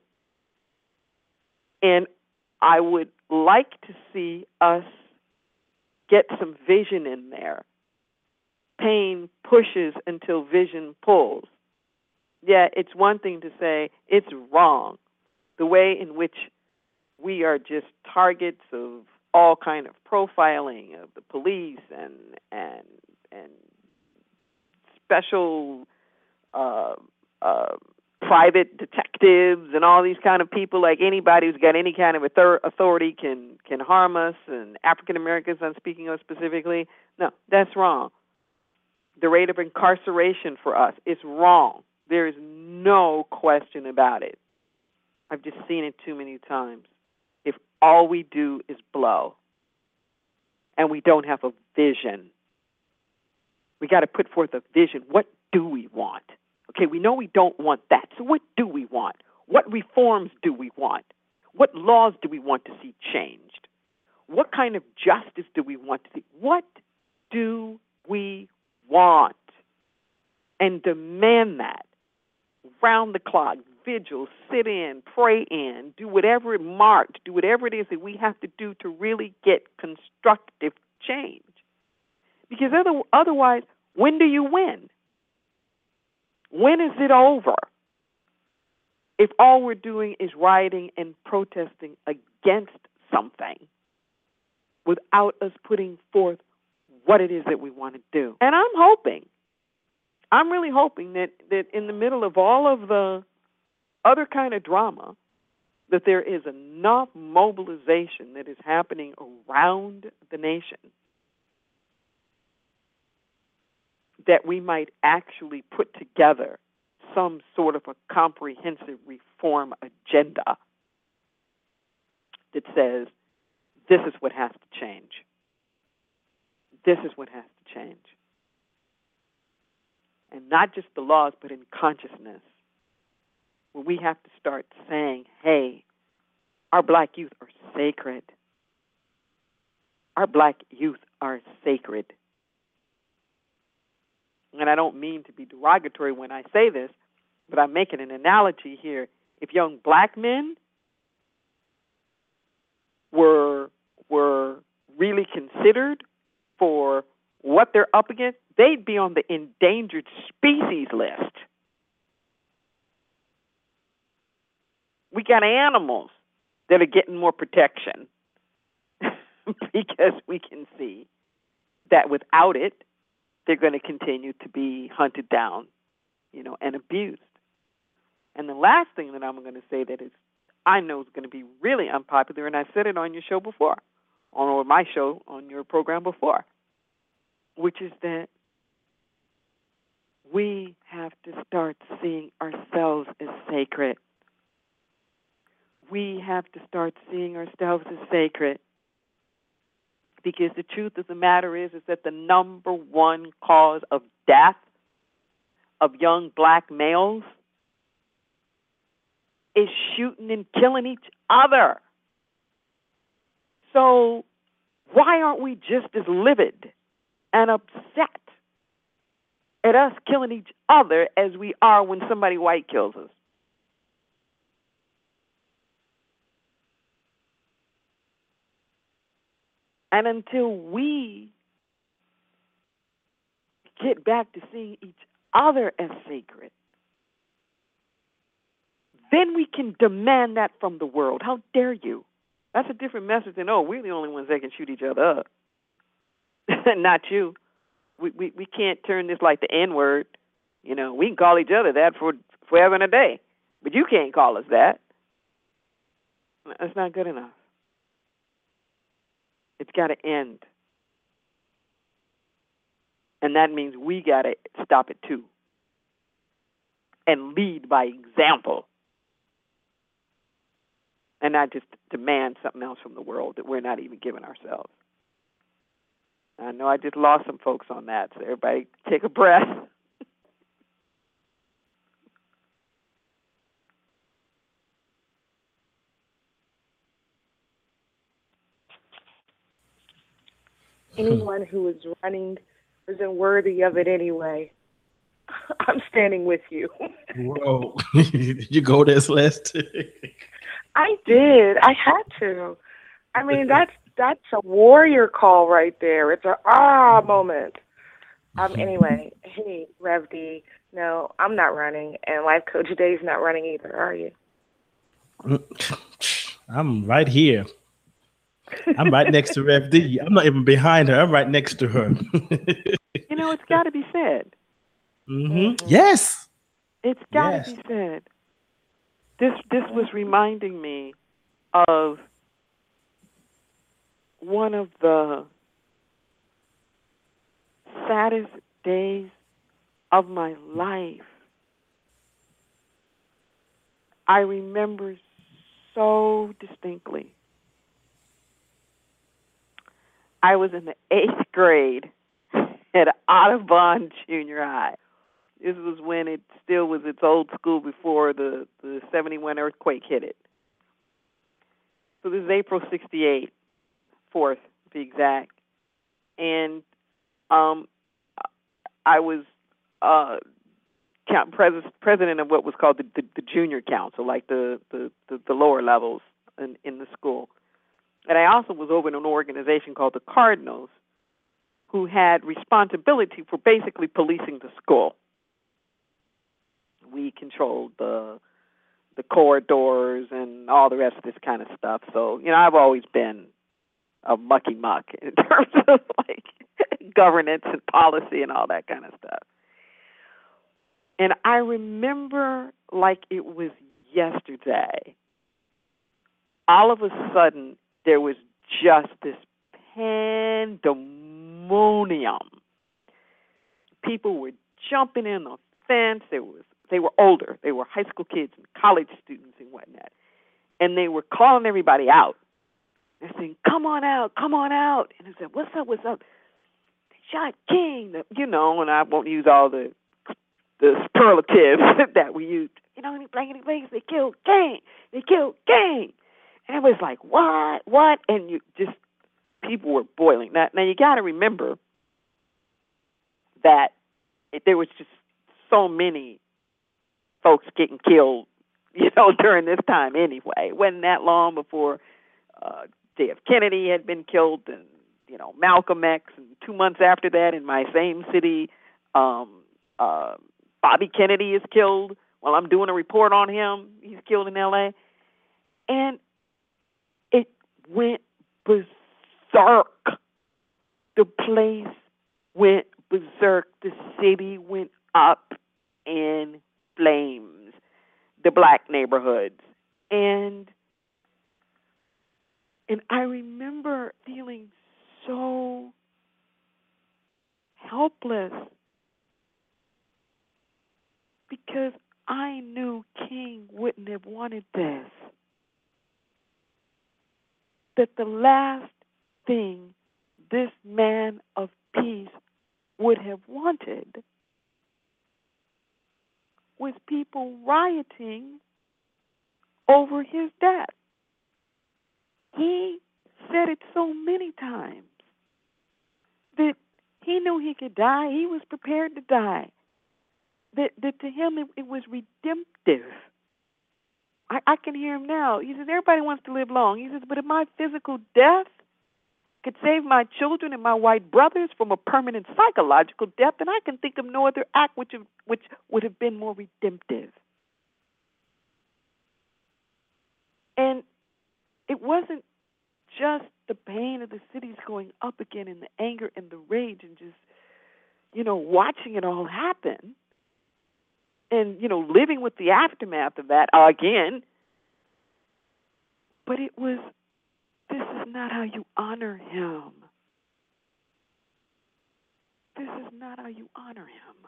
[SPEAKER 6] And I would like to see us get some vision in there. Pain pushes until vision pulls. Yeah, it's one thing to say it's wrong. The way in which we are just targets of all kind of profiling of the police and special private detectives and all these kind of people, like anybody who's got any kind of authority can harm us, and African Americans I'm speaking of specifically. No, that's wrong. The rate of incarceration for us is wrong. There is no question about it. I've just seen it too many times. If all we do is blow and we don't have a vision, we got to put forth a vision. What do we want? Okay, we know we don't want that. So what do we want? What reforms do we want? What laws do we want to see changed? What kind of justice do we want to see? What do we want? And demand that. Round the clock, vigil, sit in, pray in, do whatever it marked, do whatever it is that we have to do to really get constructive change. Because otherwise, when do you win? When is it over? If all we're doing is rioting and protesting against something without us putting forth what it is that we want to do. And I'm really hoping that in the middle of all of the other kind of drama, that there is enough mobilization that is happening around the nation that we might actually put together some sort of a comprehensive reform agenda that says this is what has to change. This is what has to change. And not just the laws, but in consciousness, where we have to start saying, hey, our black youth are sacred. Our black youth are sacred. And I don't mean to be derogatory when I say this, but I'm making an analogy here. If young black men were really considered for what they're up against, they'd be on the endangered species list. We got animals that are getting more protection because we can see that without it, they're going to continue to be hunted down, and abused. And the last thing that I'm going to say that is, I know is going to be really unpopular, and I said it on your show before, or my show on your program before, which is that we have to start seeing ourselves as sacred. We have to start seeing ourselves as sacred. Because the truth of the matter is that the number one cause of death of young black males is shooting and killing each other. So why aren't we just as livid and upset at us killing each other as we are when somebody white kills us? And until we get back to seeing each other as sacred, then we can demand that from the world. How dare you? That's a different message than, we're the only ones that can shoot each other up. Not you. We can't turn this like the N-word. We can call each other that for forever and a day. But you can't call us that. That's not good enough. It's got to end. And that means we got to stop it too. And lead by example. And not just demand something else from the world that we're not even giving ourselves. I know I just lost some folks on that, so everybody take a breath.
[SPEAKER 5] anyone who is running isn't worthy of it anyway. I'm standing with you.
[SPEAKER 7] Whoa. Did you go there, Celeste?
[SPEAKER 5] I did. I had to. I mean, that's a warrior call right there. It's a moment. Anyway, hey, Rev D, no, I'm not running, and Life Coach Dave's not running either, are you?
[SPEAKER 7] I'm right here. I'm right next to Rev D. I'm not even behind her. I'm right next to her.
[SPEAKER 6] You know, it's got to be said.
[SPEAKER 7] Yes.
[SPEAKER 6] It's got to be said. This was reminding me of one of the saddest days of my life. I remember so distinctly. I was in the 8th grade at Audubon Junior High. This was when it still was its old school before the 71 earthquake hit it. So this is April 68, 4th to be exact. And I was president of what was called the junior council, like the lower levels in the school. And I also was over in an organization called the Cardinals, who had responsibility for basically policing the school. We controlled the corridors and all the rest of this kind of stuff. So, you know, I've always been a mucky muck in terms of like governance and policy and all that kind of stuff. And I remember like it was yesterday, all of a sudden there was just this pandemonium. People were jumping in the fence. They were older. They were high school kids and college students and whatnot. And they were calling everybody out. They're saying, come on out. And I said, what's up? They shot King. You know, and I won't use all the superlatives that we used. You know, any place, they killed King. And I was like, what? And you just, people were boiling. Now you got to remember that there was just so many folks getting killed, you know, during this time anyway. It wasn't that long before J.F. Kennedy had been killed, and, you know, Malcolm X, and 2 months after that in my same city, Bobby Kennedy is killed while I'm doing a report on him. He's killed in L.A. And it went berserk. The place went berserk. The city went up in flames, the black neighborhoods. And I remember feeling so helpless because I knew King wouldn't have wanted this. That the last thing this man of peace would have wanted was people rioting over his death. He said it so many times that he knew he could die. He was prepared to die. That to him it was redemptive. I can hear him now. He says, everybody wants to live long. He says, but if my physical death could save my children and my white brothers from a permanent psychological death, then I can think of no other act which would have been more redemptive. And it wasn't just the pain of the cities going up again and the anger and the rage and just, you know, watching it all happen and, you know, living with the aftermath of that again. But it was, this is not how you honor him. This is not how you honor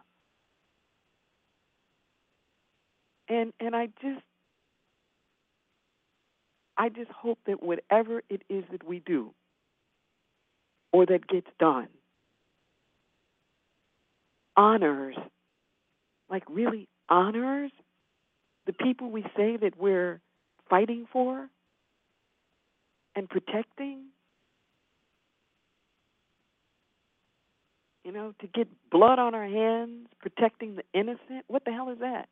[SPEAKER 6] him. And I just hope that whatever it is that we do or that gets done honors, like really honors the people we say that we're fighting for and protecting. to get blood on our hands, protecting the innocent. What the hell is that?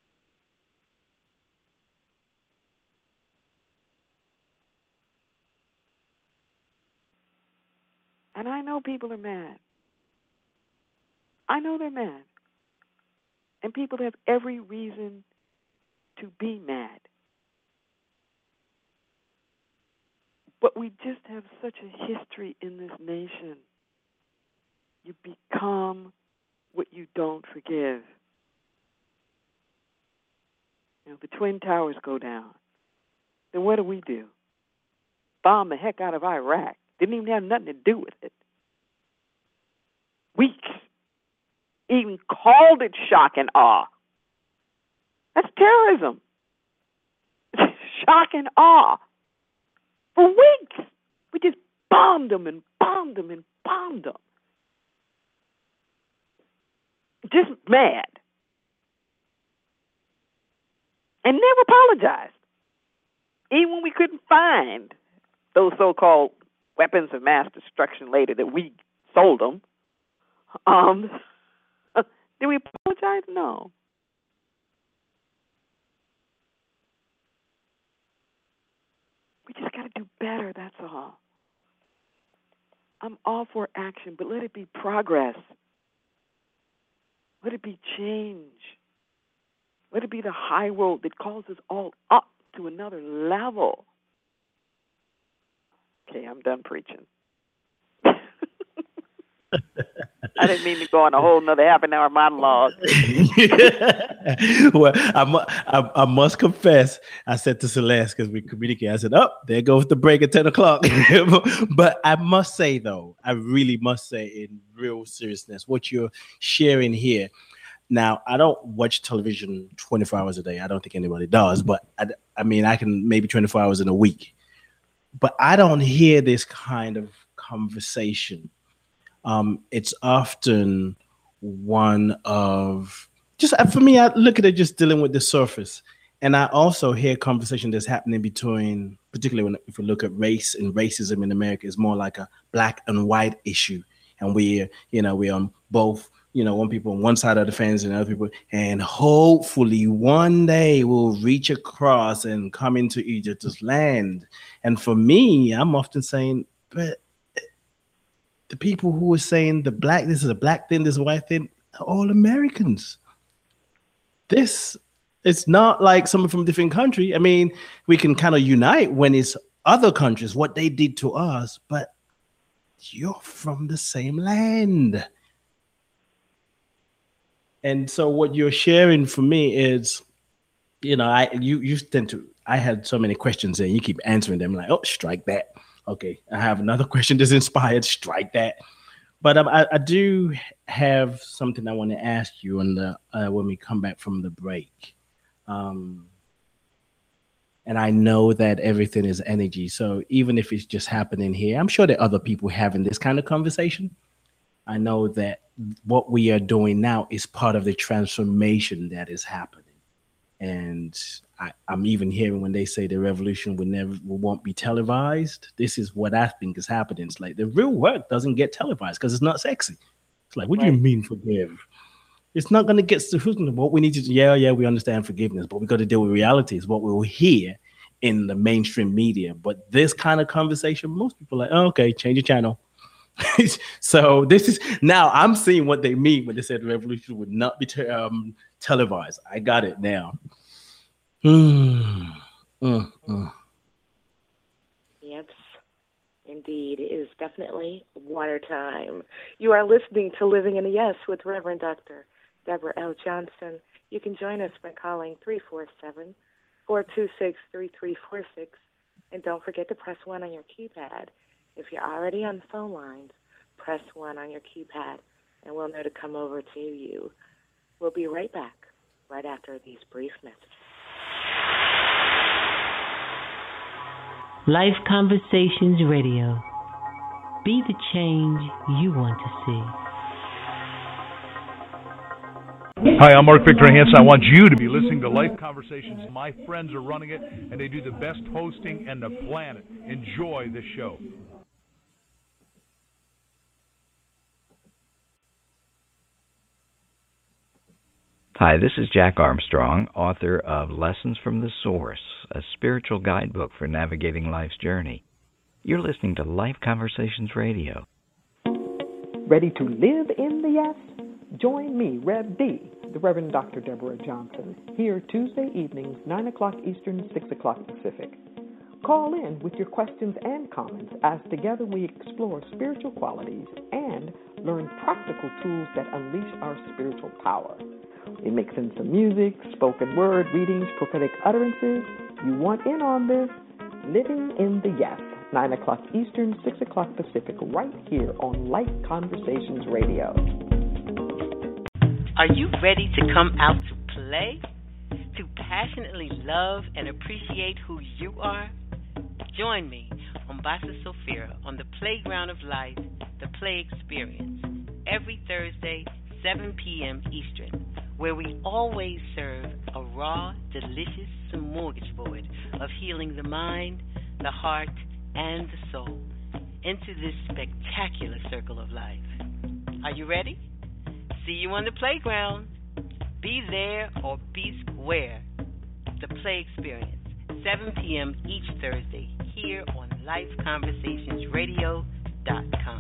[SPEAKER 6] And I know people are mad. I know they're mad. And people have every reason to be mad. But we just have such a history in this nation. You become what you don't forgive. The Twin Towers go down. Then what do? Bomb the heck out of Iraq. Didn't even have nothing to do with it. Weeks. Even called it shock and awe. That's terrorism. Shock and awe. For weeks. We just bombed them and bombed them and bombed them. Just mad. And never apologized. Even when we couldn't find those so-called weapons of mass destruction later that we sold them, did we apologize? No. We just got to do better, that's all. I'm all for action, but let it be progress. Let it be change. Let it be the high road that calls us all up to another level. Okay, I'm done preaching. I didn't mean to go on a whole another half an hour monologue.
[SPEAKER 7] Well, I must confess, I said to Celeste, because we communicate, I said, there goes the break at 10 o'clock. But I must say, though, I really must say in real seriousness, what you're sharing here. Now, I don't watch television 24 hours a day. I don't think anybody does. But I mean, I can maybe 24 hours in a week. But I don't hear this kind of conversation. It's often one of just, for me, I look at it just dealing with the surface. And I also hear conversation that's happening between, particularly if we look at race and racism in America, is more like a black and white issue. And we're on both, one people on one side of the fence and other people. And hopefully one day we'll reach across and come into each other's land. And for me, I'm often saying, but the people who are saying this is a black thing, this is a white thing, are all Americans. This is not like someone from a different country. I mean, we can kind of unite when it's other countries, what they did to us, but you're from the same land. And so what you're sharing for me is, I had so many questions and you keep answering them like, strike that. Okay, I have another question that's inspired. Strike that. But I do have something I want to ask you when we come back from the break. And I know that everything is energy. So even if it's just happening here, I'm sure there are other people having this kind of conversation. I know that what we are doing now is part of the transformation that is happening. And I'm even hearing when they say the revolution won't be televised. This is what I think is happening. It's like the real work doesn't get televised because it's not sexy. It's like, what do you mean forgive? It's not going to get to what we need to do. Yeah, we understand forgiveness, but we got to deal with realities, what we'll hear in the mainstream media. But this kind of conversation, most people are like, okay, change your channel. So this is now I'm seeing what they mean when they said the revolution would not be televised. I got it now.
[SPEAKER 5] Yes, indeed. It is definitely water time. You are listening to Living in a Yes with Reverend Dr. Deborah L. Johnson. You can join us by calling 347-426-3346. And don't forget to press 1 on your keypad. If you're already on the phone lines, press 1 on your keypad, and we'll know to come over to you. We'll be right back, right after these brief messages.
[SPEAKER 1] Life Conversations Radio. Be the change you want to see.
[SPEAKER 2] Hi, I'm Mark Victor Hansen. I want you to be listening to Life Conversations. My friends are running it, and they do the best hosting in the planet. Enjoy the show.
[SPEAKER 8] Hi, this is Jack Armstrong, author of Lessons from the Source, a spiritual guidebook for navigating life's journey. You're listening to Life Conversations Radio.
[SPEAKER 6] Ready to live in the yes? Join me, Rev D, the Reverend Dr. Deborah Johnson, here Tuesday evenings, 9 o'clock Eastern, 6 o'clock Pacific. Call in with your questions and comments as together we explore spiritual qualities and learn practical tools that unleash our spiritual power. We mix in some music, spoken word, readings, prophetic utterances. You want in on this? Living in the Yes, 9 o'clock Eastern, 6 o'clock Pacific, right here on Life Conversations Radio.
[SPEAKER 1] Are you ready to come out to play? To passionately love and appreciate who you are? Join me on Basa Sophia on the Playground of Life, the Play Experience, every Thursday, 7 p.m. Eastern, where we always serve a raw, delicious smorgasbord of healing the mind, the heart, and the soul into this spectacular circle of life. Are you ready? See you on the playground. Be there or be square. The Play Experience, 7 p.m. each Thursday, here on LifeConversationsRadio.com.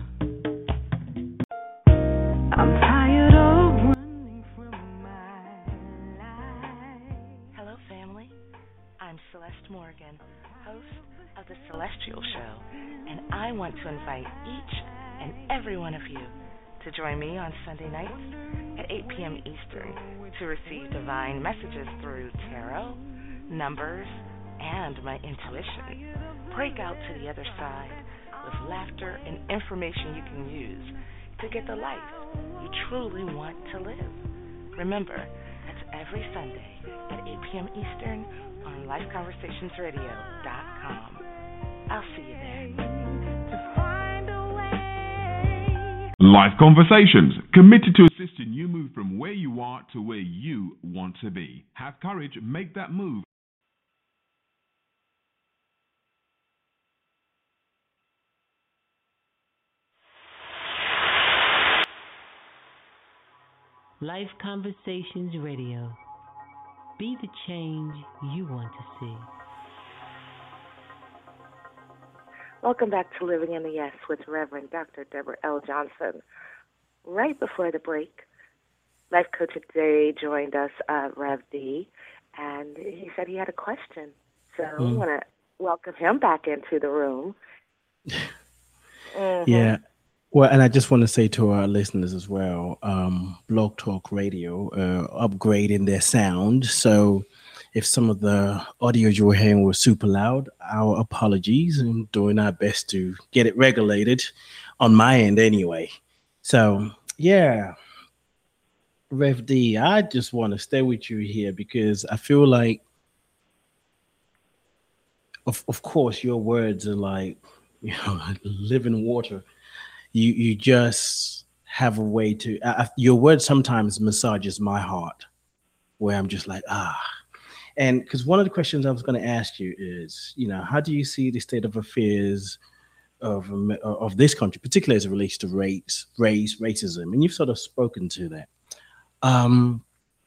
[SPEAKER 4] I'm tired of running from my life.
[SPEAKER 9] Hello, family. I'm Celeste Morgan, host of The Celestial Show, and I want to invite each and every one of you to join me on Sunday nights at 8 p.m. Eastern to receive divine messages through tarot, numbers, and my intuition. Break out to the other side with laughter and information you can use to get the life you truly want to live. Remember, that's every Sunday at 8 p.m. Eastern on LifeConversationsRadio.com. I'll see you there.
[SPEAKER 3] Life Conversations, committed to assisting you move from where you are to where you want to be. Have courage, make that move.
[SPEAKER 1] Life Conversations Radio. Be the change you want to see.
[SPEAKER 5] Welcome back to Living in the Yes with Reverend Dr. Deborah L. Johnson. Right before the break, Life Coach today joined us, Rev D, and he said he had a question. So I want to welcome him back into the room.
[SPEAKER 7] Yeah. Well, and I just want to say to our listeners as well, Blog Talk Radio upgrading their sound. So if some of the audio you were hearing was super loud, our apologies, and doing our best to get it regulated on my end anyway. So, yeah, Rev D, I just want to stay with you here because I feel like, of course, your words are like, living water. You just have a way to, your word sometimes massages my heart where I'm just like, And because one of the questions I was going to ask you is, how do you see the state of affairs of this country, particularly as it relates to racism? And you've sort of spoken to that. And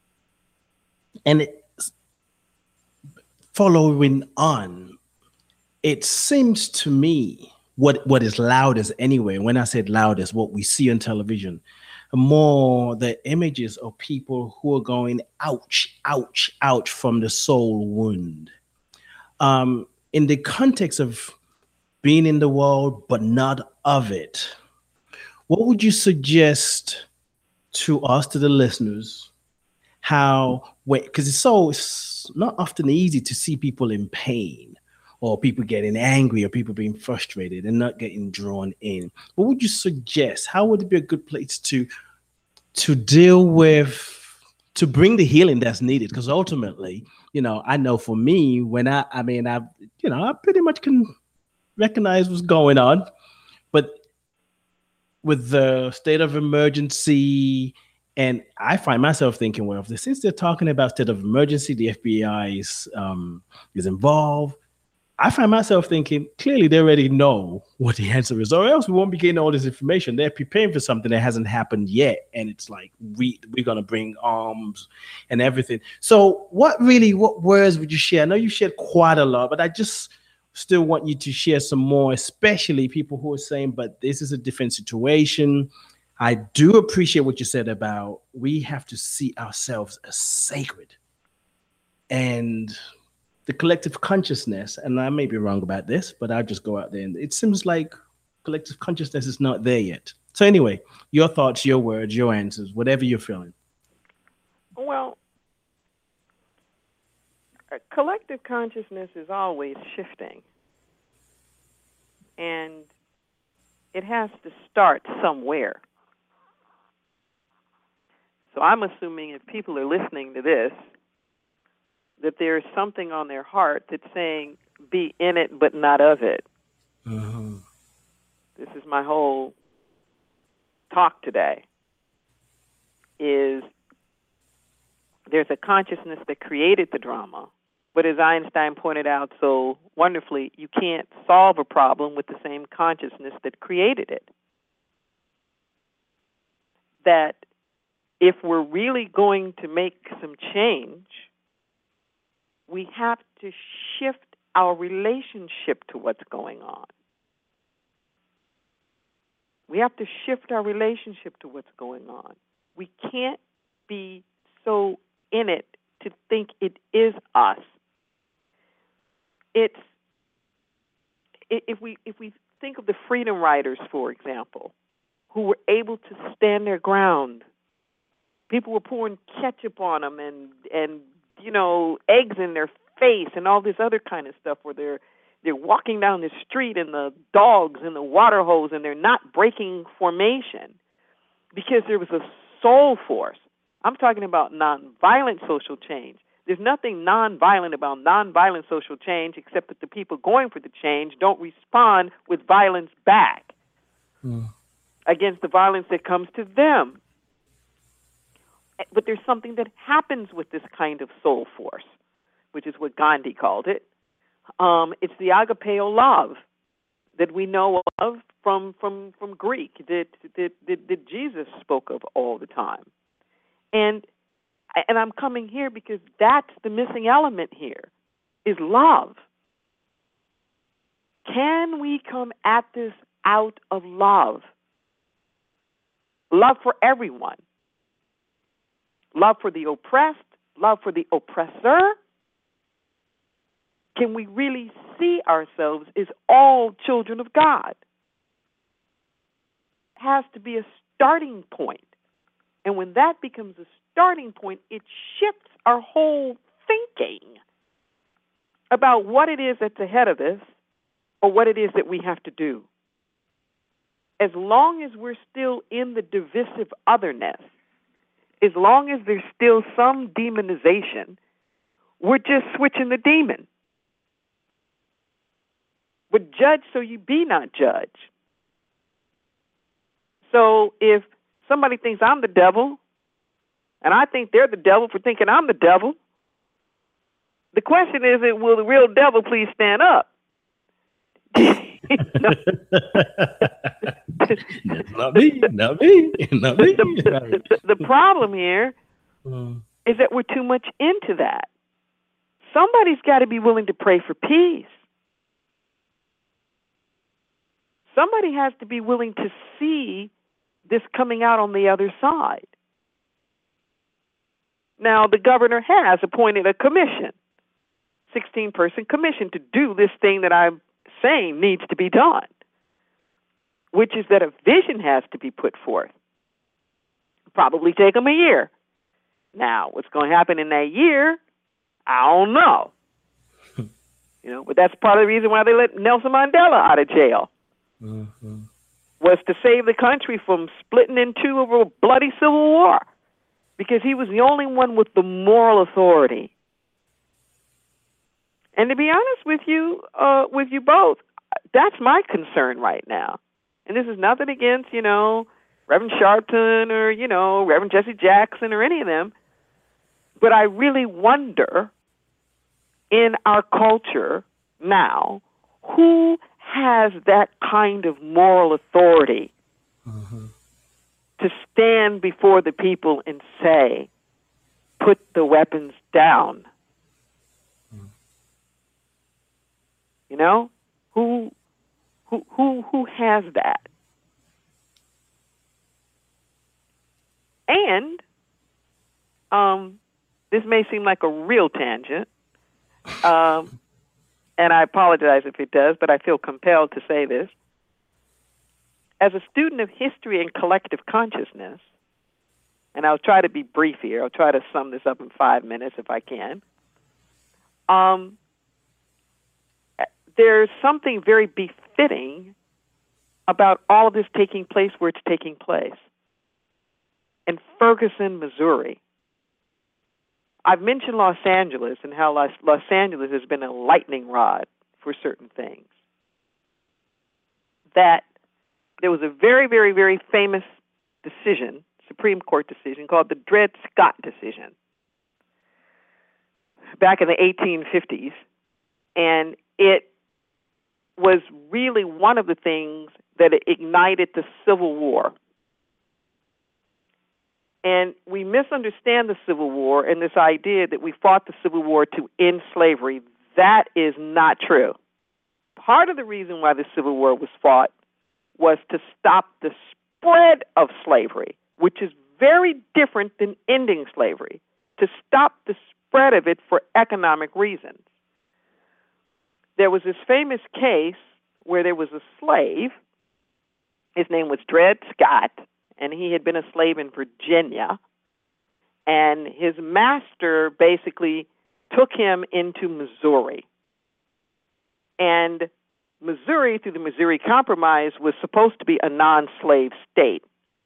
[SPEAKER 7] following on, it seems to me what is loudest anyway, when I said loudest, what we see on television, more the images of people who are going ouch, ouch, ouch from the soul wound. In the context of being in the world, but not of it, what would you suggest to us, to the listeners, because it's not often easy to see people in pain, or people getting angry, or people being frustrated and not getting drawn in. What would you suggest? How would it be a good place to deal with, to bring the healing that's needed? Because ultimately, I know for me, when I pretty much can recognize what's going on, but with the state of emergency, and I find myself thinking, well, since they're talking about state of emergency, the FBI is involved. I find myself thinking, clearly they already know what the answer is, or else we won't be getting all this information. They're preparing for something that hasn't happened yet. And it's like, we're going to bring arms and everything. So what words would you share? I know you shared quite a lot, but I just still want you to share some more, especially people who are saying, but this is a different situation. I do appreciate what you said about we have to see ourselves as sacred. And the collective consciousness, and I may be wrong about this, but I'll just go out there, and it seems like collective consciousness is not there yet. So anyway, your thoughts, your words, your answers, whatever you're feeling.
[SPEAKER 6] Well, collective consciousness is always shifting, and it has to start somewhere. So I'm assuming if people are listening to this, that there's something on their heart that's saying, be in it, but not of it. Uh-huh. This is my whole talk today, is there's a consciousness that created the drama, but as Einstein pointed out so wonderfully, you can't solve a problem with the same consciousness that created it. That if we're really going to make some change, we have to shift our relationship to what's going on. We have to shift our relationship to what's going on. We can't be so in it to think it is us. If we think of the freedom riders, for example, who were able to stand their ground. People were pouring ketchup on them and eggs in their face and all this other kind of stuff, where they're walking down the street and the dogs in the water hose, and they're not breaking formation because there was a soul force. I'm talking about nonviolent social change. There's nothing nonviolent about nonviolent social change except that the people going for the change don't respond with violence back against the violence that comes to them. But there's something that happens with this kind of soul force, which is what Gandhi called it. It's the agapeo love that we know of from Greek that Jesus spoke of all the time. And I'm coming here because that's the missing element here, is love. Can we come at this out of love? Love for everyone. Love for the oppressed, love for the oppressor. Can we really see ourselves as all children of God? It has to be a starting point. And when that becomes a starting point, it shifts our whole thinking about what it is that's ahead of us or what it is that we have to do. As long as we're still in the divisive otherness, as long as there's still some demonization, we're just switching the demon. But judge so you be not judged. So if somebody thinks I'm the devil, and I think they're the devil for thinking I'm the devil, the question is, will the real devil please stand up?
[SPEAKER 7] Not me.
[SPEAKER 6] The problem here is that we're too much into that. Somebody's got to be willing to pray for peace. Somebody has to be willing to see this coming out on the other side. Now, the governor has appointed a commission, 16-person commission, to do this thing that I'm saying needs to be done, which is that a vision has to be put forth. Probably take them a year. Now, what's going to happen in that year, I don't know. But that's part of the reason why they let Nelson Mandela out of jail. Was to save the country from splitting in two over a bloody civil war, because he was the only one with the moral authority. And to be honest with you both, that's my concern right now. And this is nothing against, Reverend Sharpton or, Reverend Jesse Jackson or any of them. But I really wonder in our culture Now, who has that kind of moral authority to stand before the people and say, put the weapons down? You know, who has that? And this may seem like a real tangent, and I apologize if it does, but I feel compelled to say this. As a student of history and collective consciousness, and I'll try to be brief here, I'll try to sum this up in 5 minutes if I can, there's something very befitting about all of this taking place where it's taking place. In Ferguson, Missouri. I've mentioned Los Angeles and how Los Angeles has been a lightning rod for certain things. That there was a very, very, very famous decision, Supreme Court decision, called the Dred Scott decision back in the 1850s. And it was really one of the things that ignited the Civil War. And we misunderstand the Civil War and this idea that we fought the Civil War to end slavery. That is not true. Part of the reason why the Civil War was fought was to stop the spread of slavery, which is very different than ending slavery, to stop the spread of it for economic reasons. There was this famous case where there was a slave. His name was Dred Scott, and he had been a slave in Virginia. And his master basically took him into Missouri. And Missouri, through the Missouri Compromise, was supposed to be a non-slave state.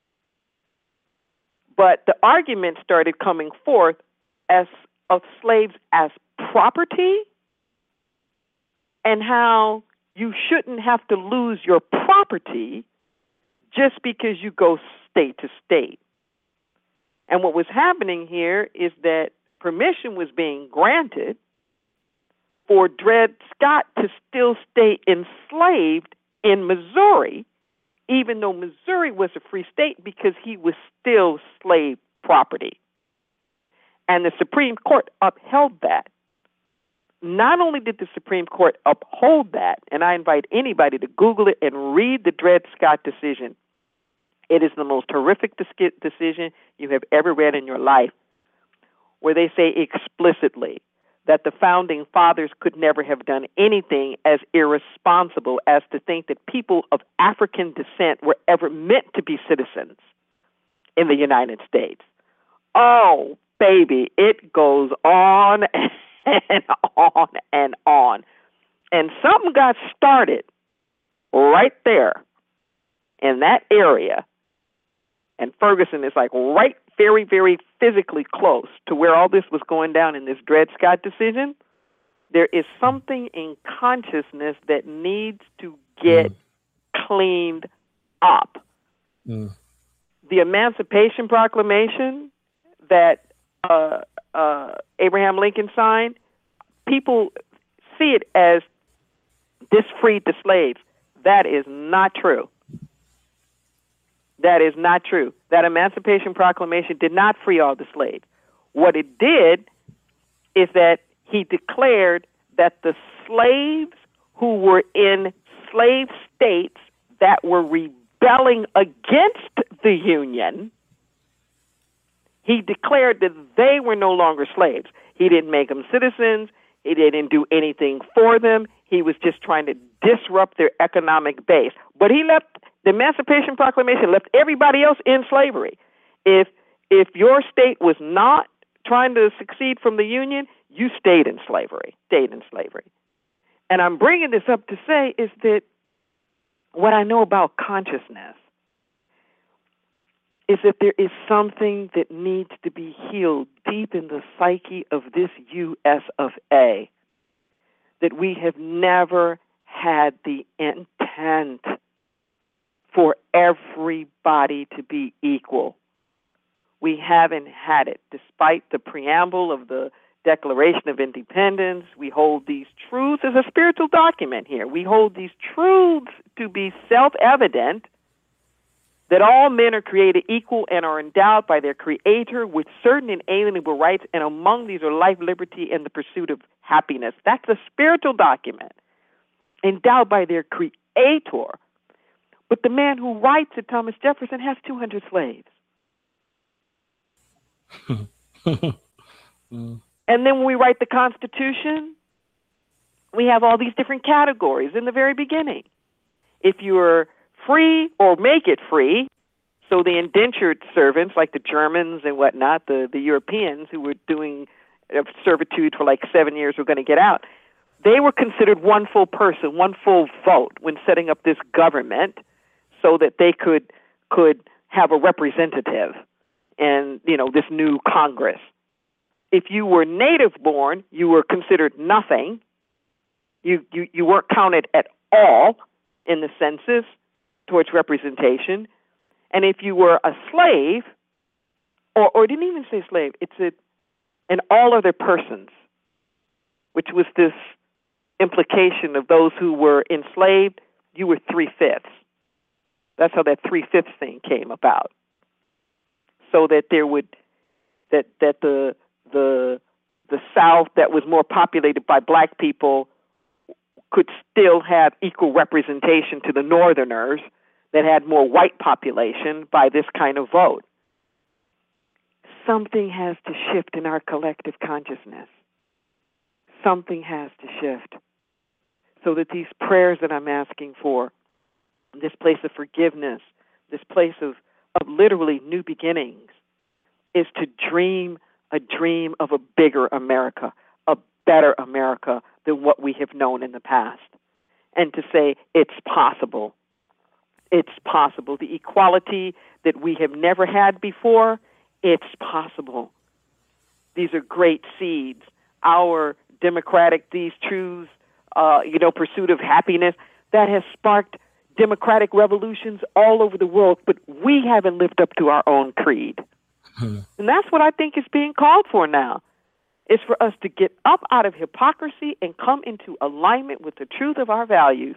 [SPEAKER 6] But the argument started coming forth of slaves as property, and how you shouldn't have to lose your property just because you go state to state. And what was happening here is that permission was being granted for Dred Scott to still stay enslaved in Missouri, even though Missouri was a free state, because he was still slave property. And the Supreme Court upheld that. Not only did the Supreme Court uphold that, and I invite anybody to Google it and read the Dred Scott decision. It is the most horrific decision you have ever read in your life, where they say explicitly that the founding fathers could never have done anything as irresponsible as to think that people of African descent were ever meant to be citizens in the United States. Oh, baby, it goes on and on and on. And something got started right there in that area. And Ferguson is like right very, very physically close to where all this was going down in this Dred Scott decision. There is something in consciousness that needs to get cleaned up. The Emancipation Proclamation that Abraham Lincoln signed, people see it as this freed the slaves. That is not true. That is not true. That Emancipation Proclamation did not free all the slaves. What it did is that he declared that the slaves who were in slave states that were rebelling against the Union, he declared that they were no longer slaves. He didn't make them citizens. He didn't do anything for them. He was just trying to disrupt their economic base. But he left, the Emancipation Proclamation left everybody else in slavery. If your state was not trying to succeed from the Union, you stayed in slavery. And I'm bringing this up to say is that what I know about consciousness is that there is something that needs to be healed deep in the psyche of this U.S. of A. That we have never had the intent for everybody to be equal. We haven't had it, despite the preamble of the Declaration of Independence. We hold these truths as a spiritual document here. We hold these truths to be self-evident, that all men are created equal and are endowed by their Creator with certain inalienable rights, and among these are life, liberty, and the pursuit of happiness. That's a spiritual document endowed by their Creator. But the man who writes it, Thomas Jefferson, has 200 slaves. And then when we write the Constitution, we have all these different categories in the very beginning. If you're free or make it free, so the indentured servants like the Germans and whatnot, the Europeans who were doing servitude for like 7 years were going to get out, they were considered one full person, one full vote when setting up this government so that they could have a representative in, this new Congress. If you were native born, you were considered nothing. You weren't counted at all in the census towards representation. And if you were a slave, or didn't even say slave, and all other persons, which was this implication of those who were enslaved, you were 3/5. That's how that 3/5 thing came about. So that the South that was more populated by black people could still have equal representation to the Northerners that had more white population by this kind of vote. Something has to shift in our collective consciousness. Something has to shift so that these prayers that I'm asking for, this place of forgiveness, this place of literally new beginnings, is to dream a dream of a bigger America, a better America than what we have known in the past. And to say it's possible. It's possible. The equality that we have never had before, it's possible. These are great seeds. Our democratic, these truths, pursuit of happiness, that has sparked democratic revolutions all over the world, but we haven't lived up to our own creed. And that's what I think is being called for now, is for us to get up out of hypocrisy and come into alignment with the truth of our values.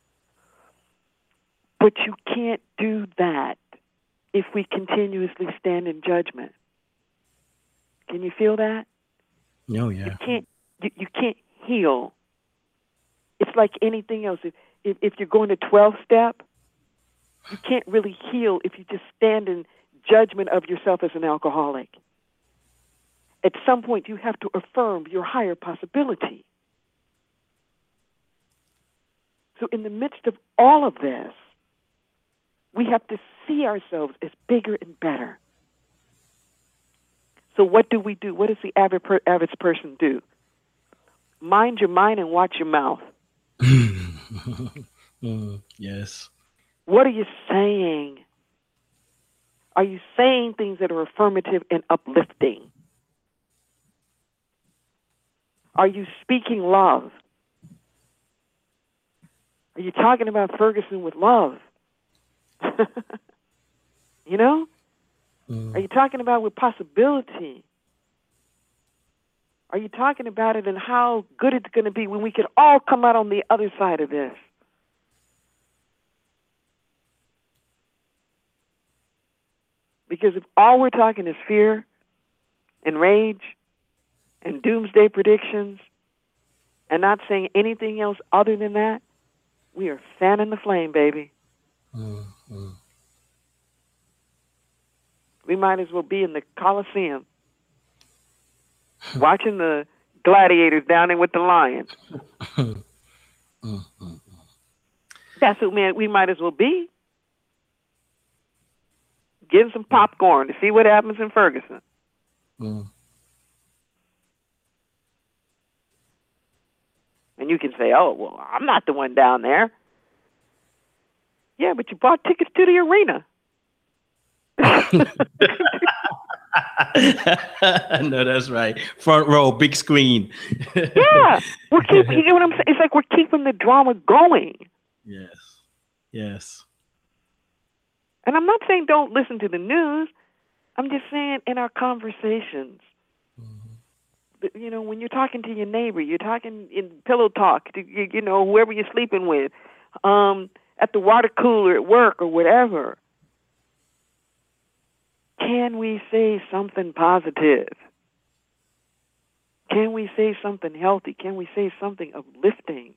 [SPEAKER 6] But you can't do that if we continuously stand in judgment. Can you feel that?
[SPEAKER 7] Oh, yeah.
[SPEAKER 6] You can't heal. It's like anything else. If you're going to 12-step, you can't really heal if you just stand in judgment of yourself as an alcoholic. At some point, you have to affirm your higher possibility. So in the midst of all of this, we have to see ourselves as bigger and better. So what do we do? What does the average person do? Mind your mind and watch your mouth.
[SPEAKER 7] Yes.
[SPEAKER 6] What are you saying? Are you saying things that are affirmative and uplifting? Are you speaking love? Are you talking about Ferguson with love? Are you talking about with possibility? Are you talking about it and how good it's going to be when we can all come out on the other side of this? Because if all we're talking is fear and rage and doomsday predictions and not saying anything else other than that, we are fanning the flame, baby.
[SPEAKER 7] Mm-hmm.
[SPEAKER 6] We might as well be in the Coliseum watching the gladiators down there with the lions. That's what we might as well be. Getting some popcorn to see what happens in Ferguson. And you can say, oh, well, I'm not the one down there. Yeah, but you bought tickets to the arena.
[SPEAKER 7] No, that's right. Front row, big screen.
[SPEAKER 6] Yeah. You know what I'm saying? It's like we're keeping the drama going.
[SPEAKER 7] Yes. Yes.
[SPEAKER 6] And I'm not saying don't listen to the news. I'm just saying in our conversations, when you're talking to your neighbor, you're talking in pillow talk, whoever you're sleeping with, at the water cooler at work or whatever. Can we say something positive? Can we say something healthy? Can we say something uplifting?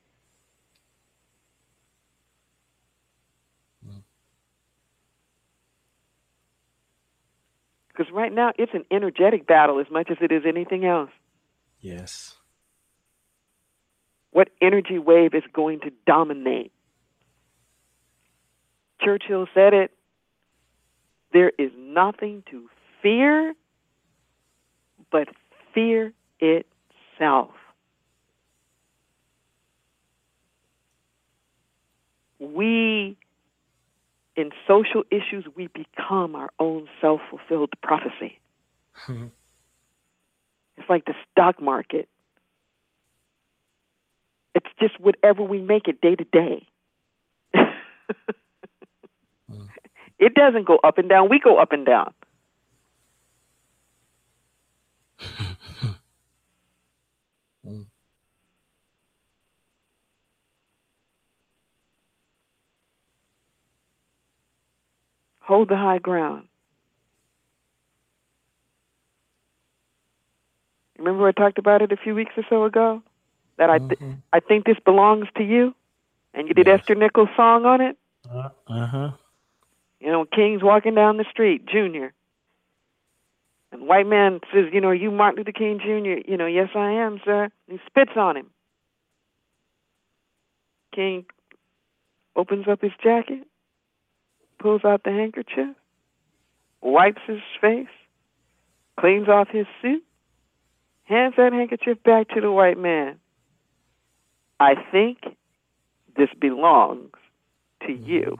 [SPEAKER 6] Because right now it's an energetic battle as much as it is anything else.
[SPEAKER 7] Yes.
[SPEAKER 6] What energy wave is going to dominate? Churchill said it. There is nothing to fear but fear itself. We, in social issues, we become our own self-fulfilled prophecy. It's like the stock market. It's just whatever we make it day to day. It doesn't go up and down. We go up and down. Hold the high ground. Remember I talked about it a few weeks or so ago? That I think this belongs to you? And you did Esther Nichols' song on it? King's walking down the street, Junior. And white man says, are you Martin Luther King Jr.? Yes, I am, sir. And he spits on him. King opens up his jacket, pulls out the handkerchief, wipes his face, cleans off his suit, hands that handkerchief back to the white man. I think this belongs to you.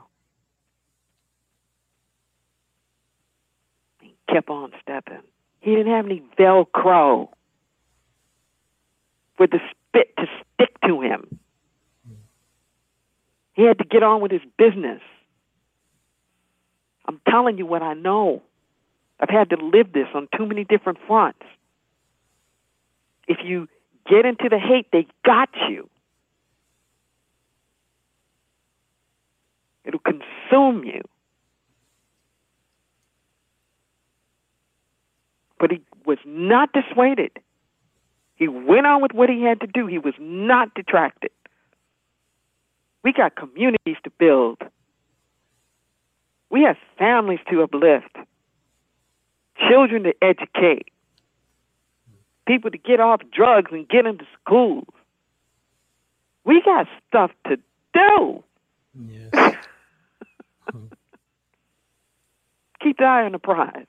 [SPEAKER 6] He kept on stepping. He didn't have any Velcro for the spit to stick to him. He had to get on with his business. I'm telling you what I know. I've had to live this on too many different fronts. If you get into the hate, they got you. It'll consume you. But he was not dissuaded. He went on with what he had to do. He was not detracted. We got communities to build. We have families to uplift, children to educate, people to get off drugs and get into schools. We got stuff to do.
[SPEAKER 7] Yes.
[SPEAKER 6] Keep the eye on the prize.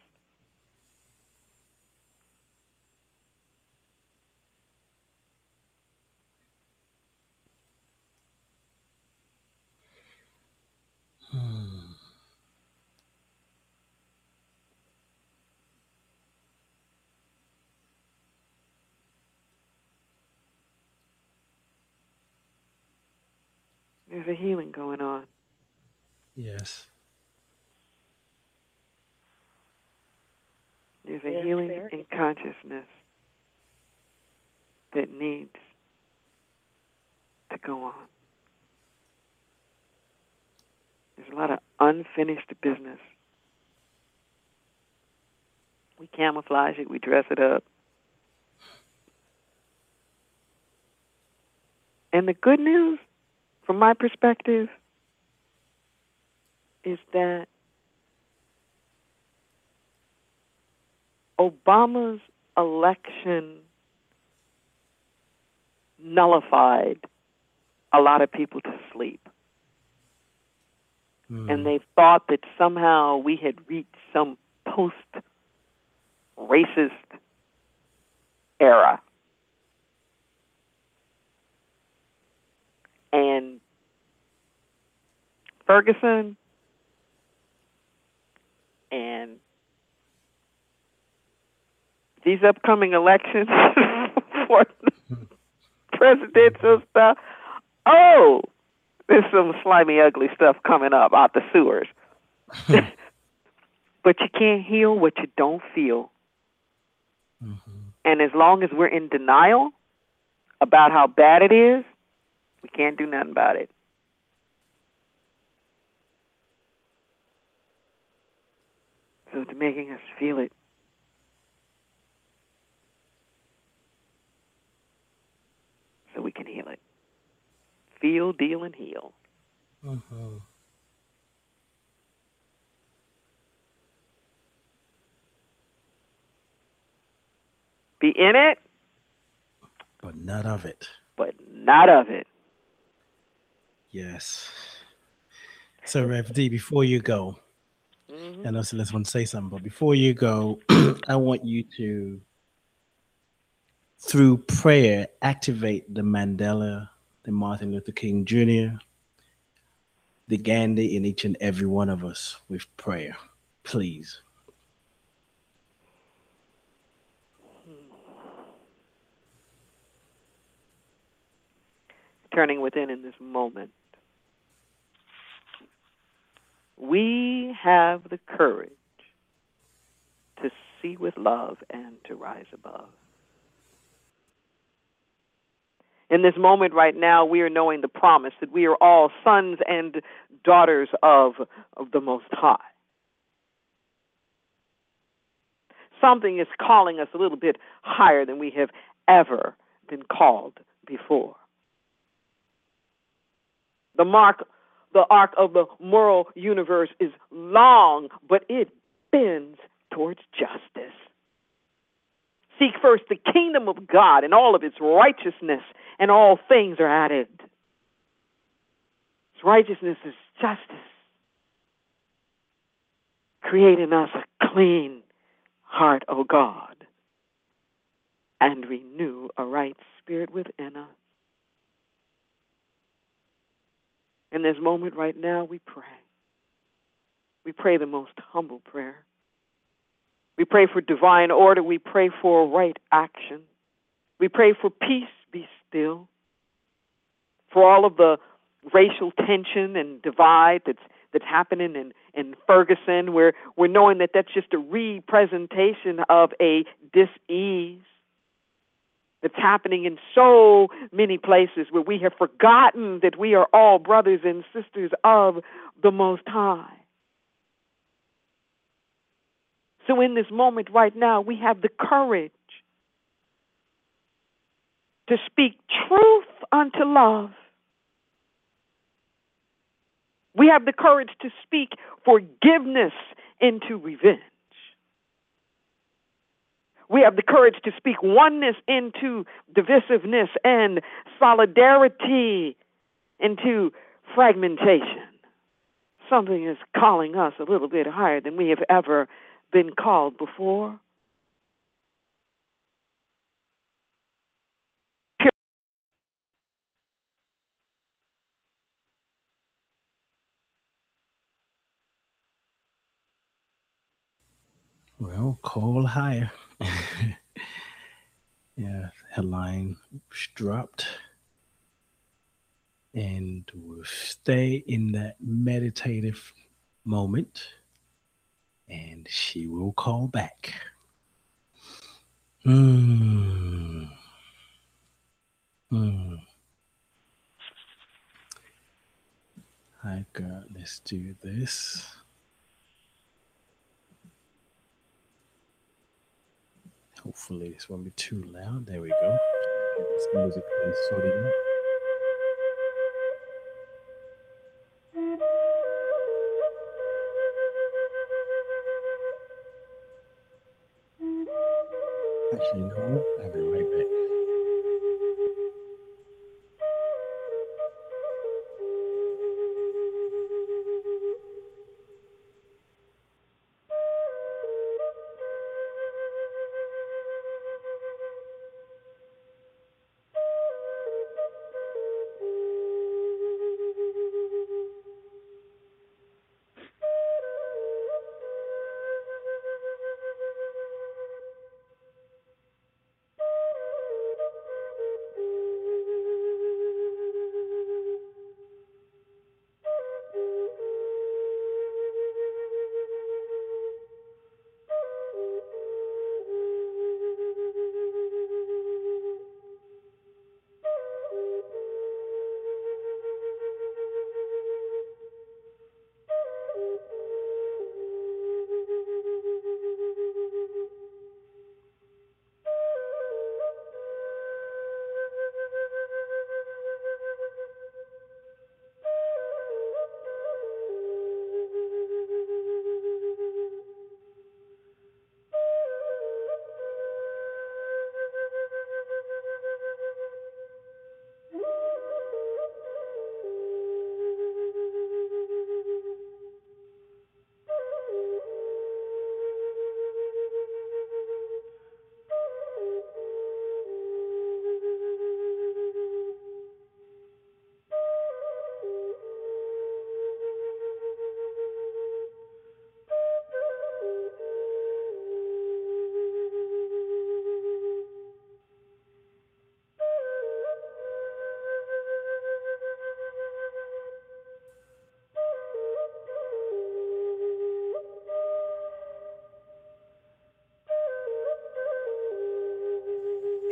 [SPEAKER 6] There's a healing going on.
[SPEAKER 7] Yes.
[SPEAKER 6] There's a healing in consciousness that needs to go on. There's a lot of unfinished business. We camouflage it, we dress it up. And the good news, from my perspective, is that Obama's election nullified a lot of people to sleep. And they thought that somehow we had reached some post-racist era. And Ferguson and these upcoming elections for presidential stuff, there's some slimy, ugly stuff coming up out the sewers. But you can't heal what you don't feel. And as long as we're in denial about how bad it is, we can't do nothing about it. So it's making us feel it. So we can heal it. Feel, deal, and heal.
[SPEAKER 7] Mm-hmm.
[SPEAKER 6] Be in it,
[SPEAKER 7] But not of it.
[SPEAKER 6] but not of it.
[SPEAKER 7] Yes. So, Rev D, before you go,
[SPEAKER 6] Mm-hmm.
[SPEAKER 7] I know Celeste wants to say something, but before you go, I want you to, through prayer, activate the Mandela, the Martin Luther King Jr., the Gandhi in each and every one of us with prayer. Please.
[SPEAKER 6] Turning within in this moment. We have the courage to see with love and to rise above. In this moment right now, we are knowing the promise that we are all sons and daughters of the Most High. Something is calling us a little bit higher than we have ever been called before. The arc of the moral universe is long, but it bends towards justice. Seek first the kingdom of God and all of its righteousness, and all things are added. Its righteousness is justice. Create in us a clean heart, O God, and renew a right spirit within us. In this moment right now, we pray. We pray the most humble prayer. We pray for divine order. We pray for right action. We pray for peace, be still. For all of the racial tension and divide that's happening in Ferguson, we're knowing that that's just a representation of a dis-ease that's happening in so many places where we have forgotten that we are all brothers and sisters of the Most High. So in this moment right now, we have the courage to speak truth unto love. We have the courage to speak forgiveness into revenge. We have the courage to speak oneness into divisiveness and solidarity into fragmentation. Something is calling us a little bit higher than we have ever been called before.
[SPEAKER 7] Well, call higher. Yeah, headline dropped. And we'll stay in that meditative moment. And she will call back. Hi, girl, let's do this. Hopefully this won't be too loud. There we go. Get this music sorted out. Actually, you know what? I'll be right back.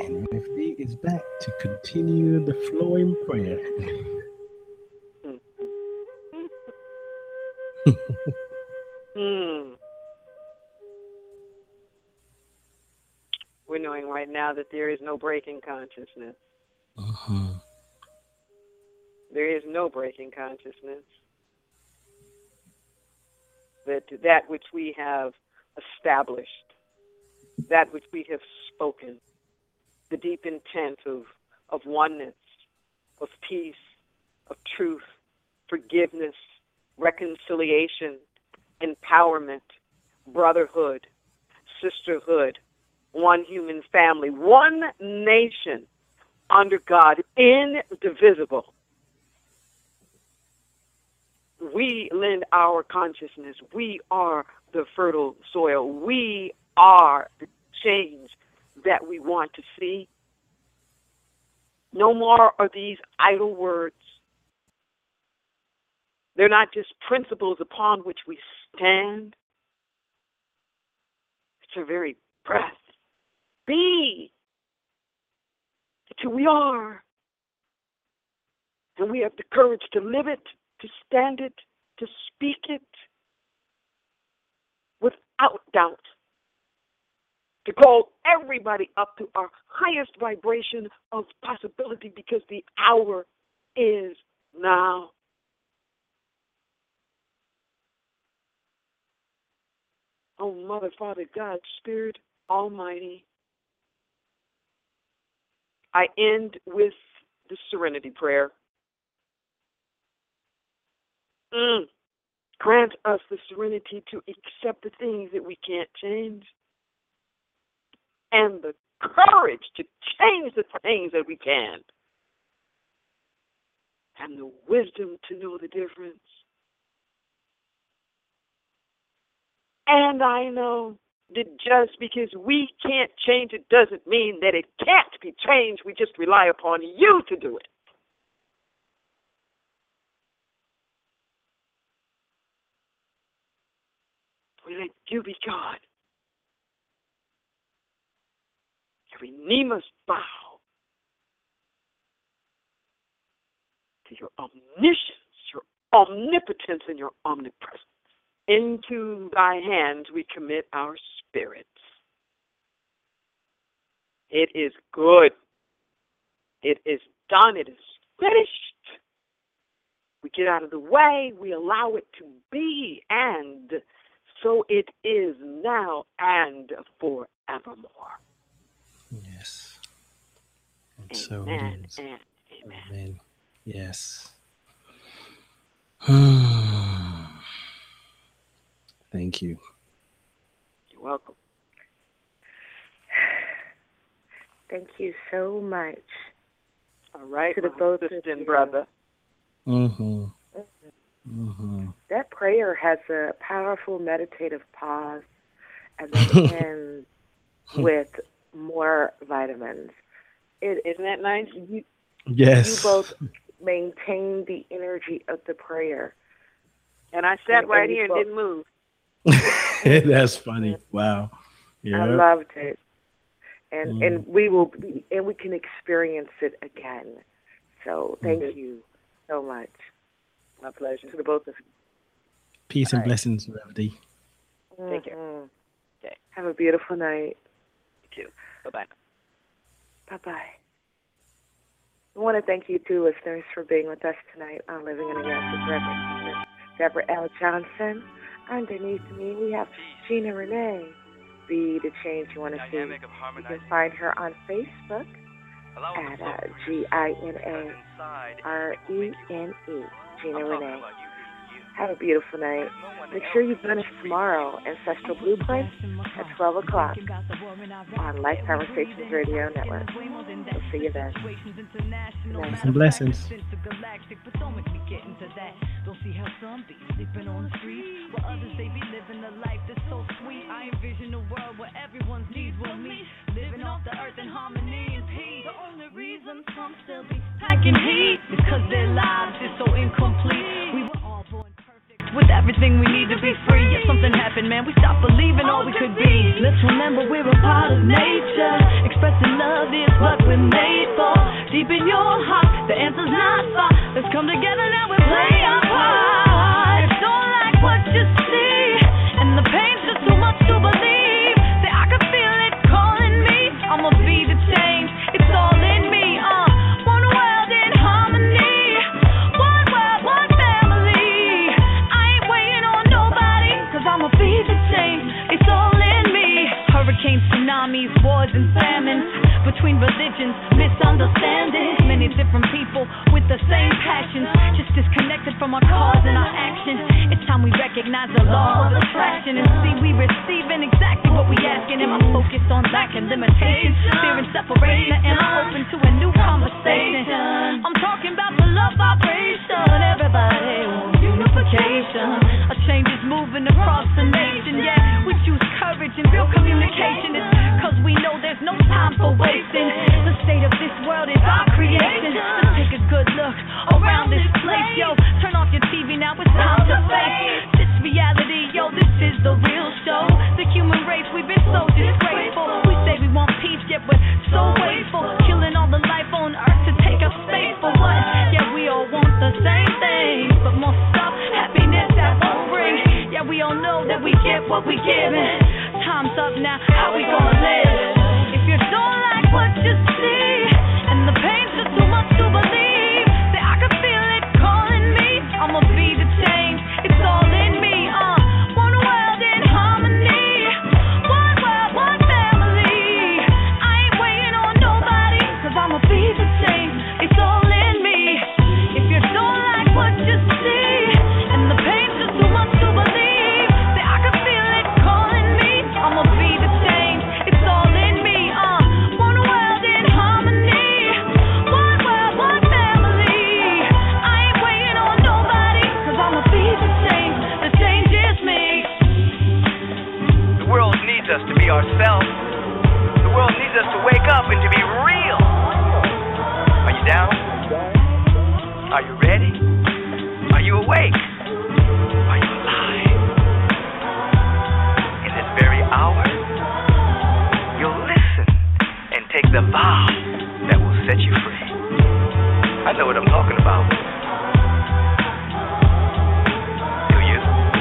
[SPEAKER 7] And Rev D is back to continue the flow in prayer.
[SPEAKER 6] We're knowing right now that there is no break in consciousness. There is no break in consciousness. That which we have established, that which we have spoken, the deep intent of oneness, of peace, of truth, forgiveness, reconciliation, empowerment, brotherhood, sisterhood, one human family, one nation under God, indivisible. We lend our consciousness. We are the fertile soil. We are the change that we want to see. No more are these idle words. They're not just principles upon which we stand. It's our very breath. Be. It's who we are. And we have the courage to live it, to stand it, to speak it without doubt. To call everybody up to our highest vibration of possibility because the hour is now. Oh, Mother, Father, God, Spirit Almighty, I end with the serenity prayer. Grant us the serenity to accept the things that we can't change and the courage to change the things that we can and the wisdom to know the difference. And I know that just because we can't change it doesn't mean that it can't be changed. We just rely upon you to do it. We let you be God. Every knee must bow to your omniscience, your omnipotence, and your omnipresence. Into thy hands we commit our spirits. It is good. It is done. It is finished. We get out of the way. We allow it to be. And so it is now and forevermore.
[SPEAKER 7] Yes. And so
[SPEAKER 6] amen
[SPEAKER 7] it is.
[SPEAKER 6] And amen.
[SPEAKER 7] Amen. Yes. Thank you.
[SPEAKER 6] You're welcome.
[SPEAKER 5] Thank you so much.
[SPEAKER 6] All right,
[SPEAKER 5] to the both of
[SPEAKER 6] sister and
[SPEAKER 5] you.
[SPEAKER 6] brother.
[SPEAKER 5] That prayer has a powerful meditative pause and then ends with more vitamins.
[SPEAKER 6] Isn't that nice?
[SPEAKER 7] Yes.
[SPEAKER 5] You both maintain the energy of the prayer.
[SPEAKER 6] And I sat right here and didn't move.
[SPEAKER 7] That's funny. Wow. Yeah.
[SPEAKER 5] I loved it. And we can experience it again. So thank you so much.
[SPEAKER 6] My pleasure.
[SPEAKER 5] To the both of you.
[SPEAKER 7] Peace and blessings, Rev D.
[SPEAKER 6] Take care. Okay.
[SPEAKER 5] Have a beautiful night.
[SPEAKER 6] You too. Bye-bye.
[SPEAKER 5] Bye-bye. I want to thank you, too, listeners, for being with us tonight on Living in the Yes with Reverend Deborah L. Johnson. Underneath me, we have Gina Renee. Be the change you want to see. You can find her on Facebook at GINARENE, Gina Renee. Have a beautiful night. Make sure you join us tomorrow, Ancestral Blueprint, at 12 o'clock on Life Conversations Radio Network. We'll see you then.
[SPEAKER 7] Peace and blessings.
[SPEAKER 10] Don't see how some be sleeping on the street, while others they be living a life that's so sweet. I envision a world where everyone's needs will meet, living off the earth in harmony and peace. The only reason some still be packing heat is because their lives is so incomplete. We were all born perfect with everything we need to be free. Yet something happened, man. We stopped believing all we could be. Let's remember we're a part of nature. Expressing love is we're made for. Deep in your heart, the answer's not far. Let's come together now and play our part. Don't like what you see, and the pain's just too much to believe. Say I can feel it calling me. I'ma be the change. It's all in me. One world in harmony. One world, one family. I ain't waiting on nobody, 'cause I'ma be the change. It's all in me. Hurricanes, tsunamis, wars and famines. Between religions, misunderstandings. Many different people with the same passions, just disconnected from our cause and our action. It's time we recognize the law of attraction and see we receiving exactly what we asking. Am I focused on lack and limitation, fear and separation, or am I open to a new conversation? I'm talking about the love vibration. Everybody wants unification. A change is moving across the nation. Yeah, we choose courage and real communication. It's 'cause we know there's no time for wasting. The state of this world is our creation. Let's take a good look around this place. Yo, turn off your TV now, it's time to face this reality. Yo, this is the real show. The human race, we've been so disgraceful. We say we want peace, yet we're so wasteful. Killing all the life on earth to take up space for what? Yeah, we all want the same thing, but more stuff, happiness that won't bring. Yeah, we all know that we get what we giving. Time's up now, how we gonna live? If you don't like what you see, and the pain's just too much to believe, say I can feel it calling me. I'ma be the change. It's all in me. One world in harmony. One world, one family. I ain't waiting on nobody, 'cause I'ma be the change. It's all in me. If you don't like what you see, and the pain's just too much to believe, say I can feel it calling me. I'ma be the change. It's all in me. One world in harmony. One world, one family. I ain't waiting on nobody, 'cause I'ma be the change. The change is me.
[SPEAKER 11] The world needs us to be ourselves. The world needs us to wake up and to be real. Are you down? Are you ready? Are you awake? Are you alive? In this very hour, you'll listen and take the vow that will set you free. I know what I'm talking about. Do you?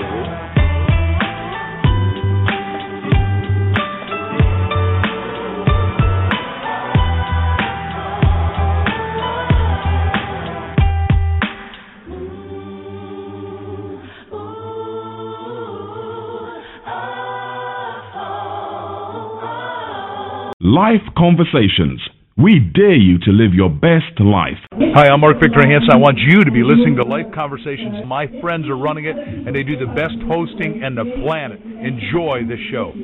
[SPEAKER 3] Life Conversations. We dare you to live your best life.
[SPEAKER 2] Hi, I'm Mark Victor Hansen. I want you to be listening to Life Conversations. My friends are running it, and they do the best hosting in the planet. Enjoy the show.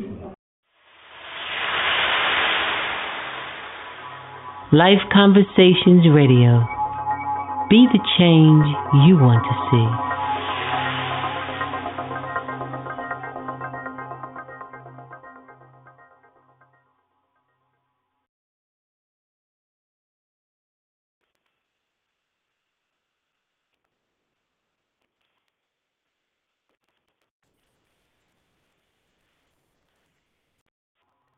[SPEAKER 1] Life Conversations Radio. Be the change you want to see.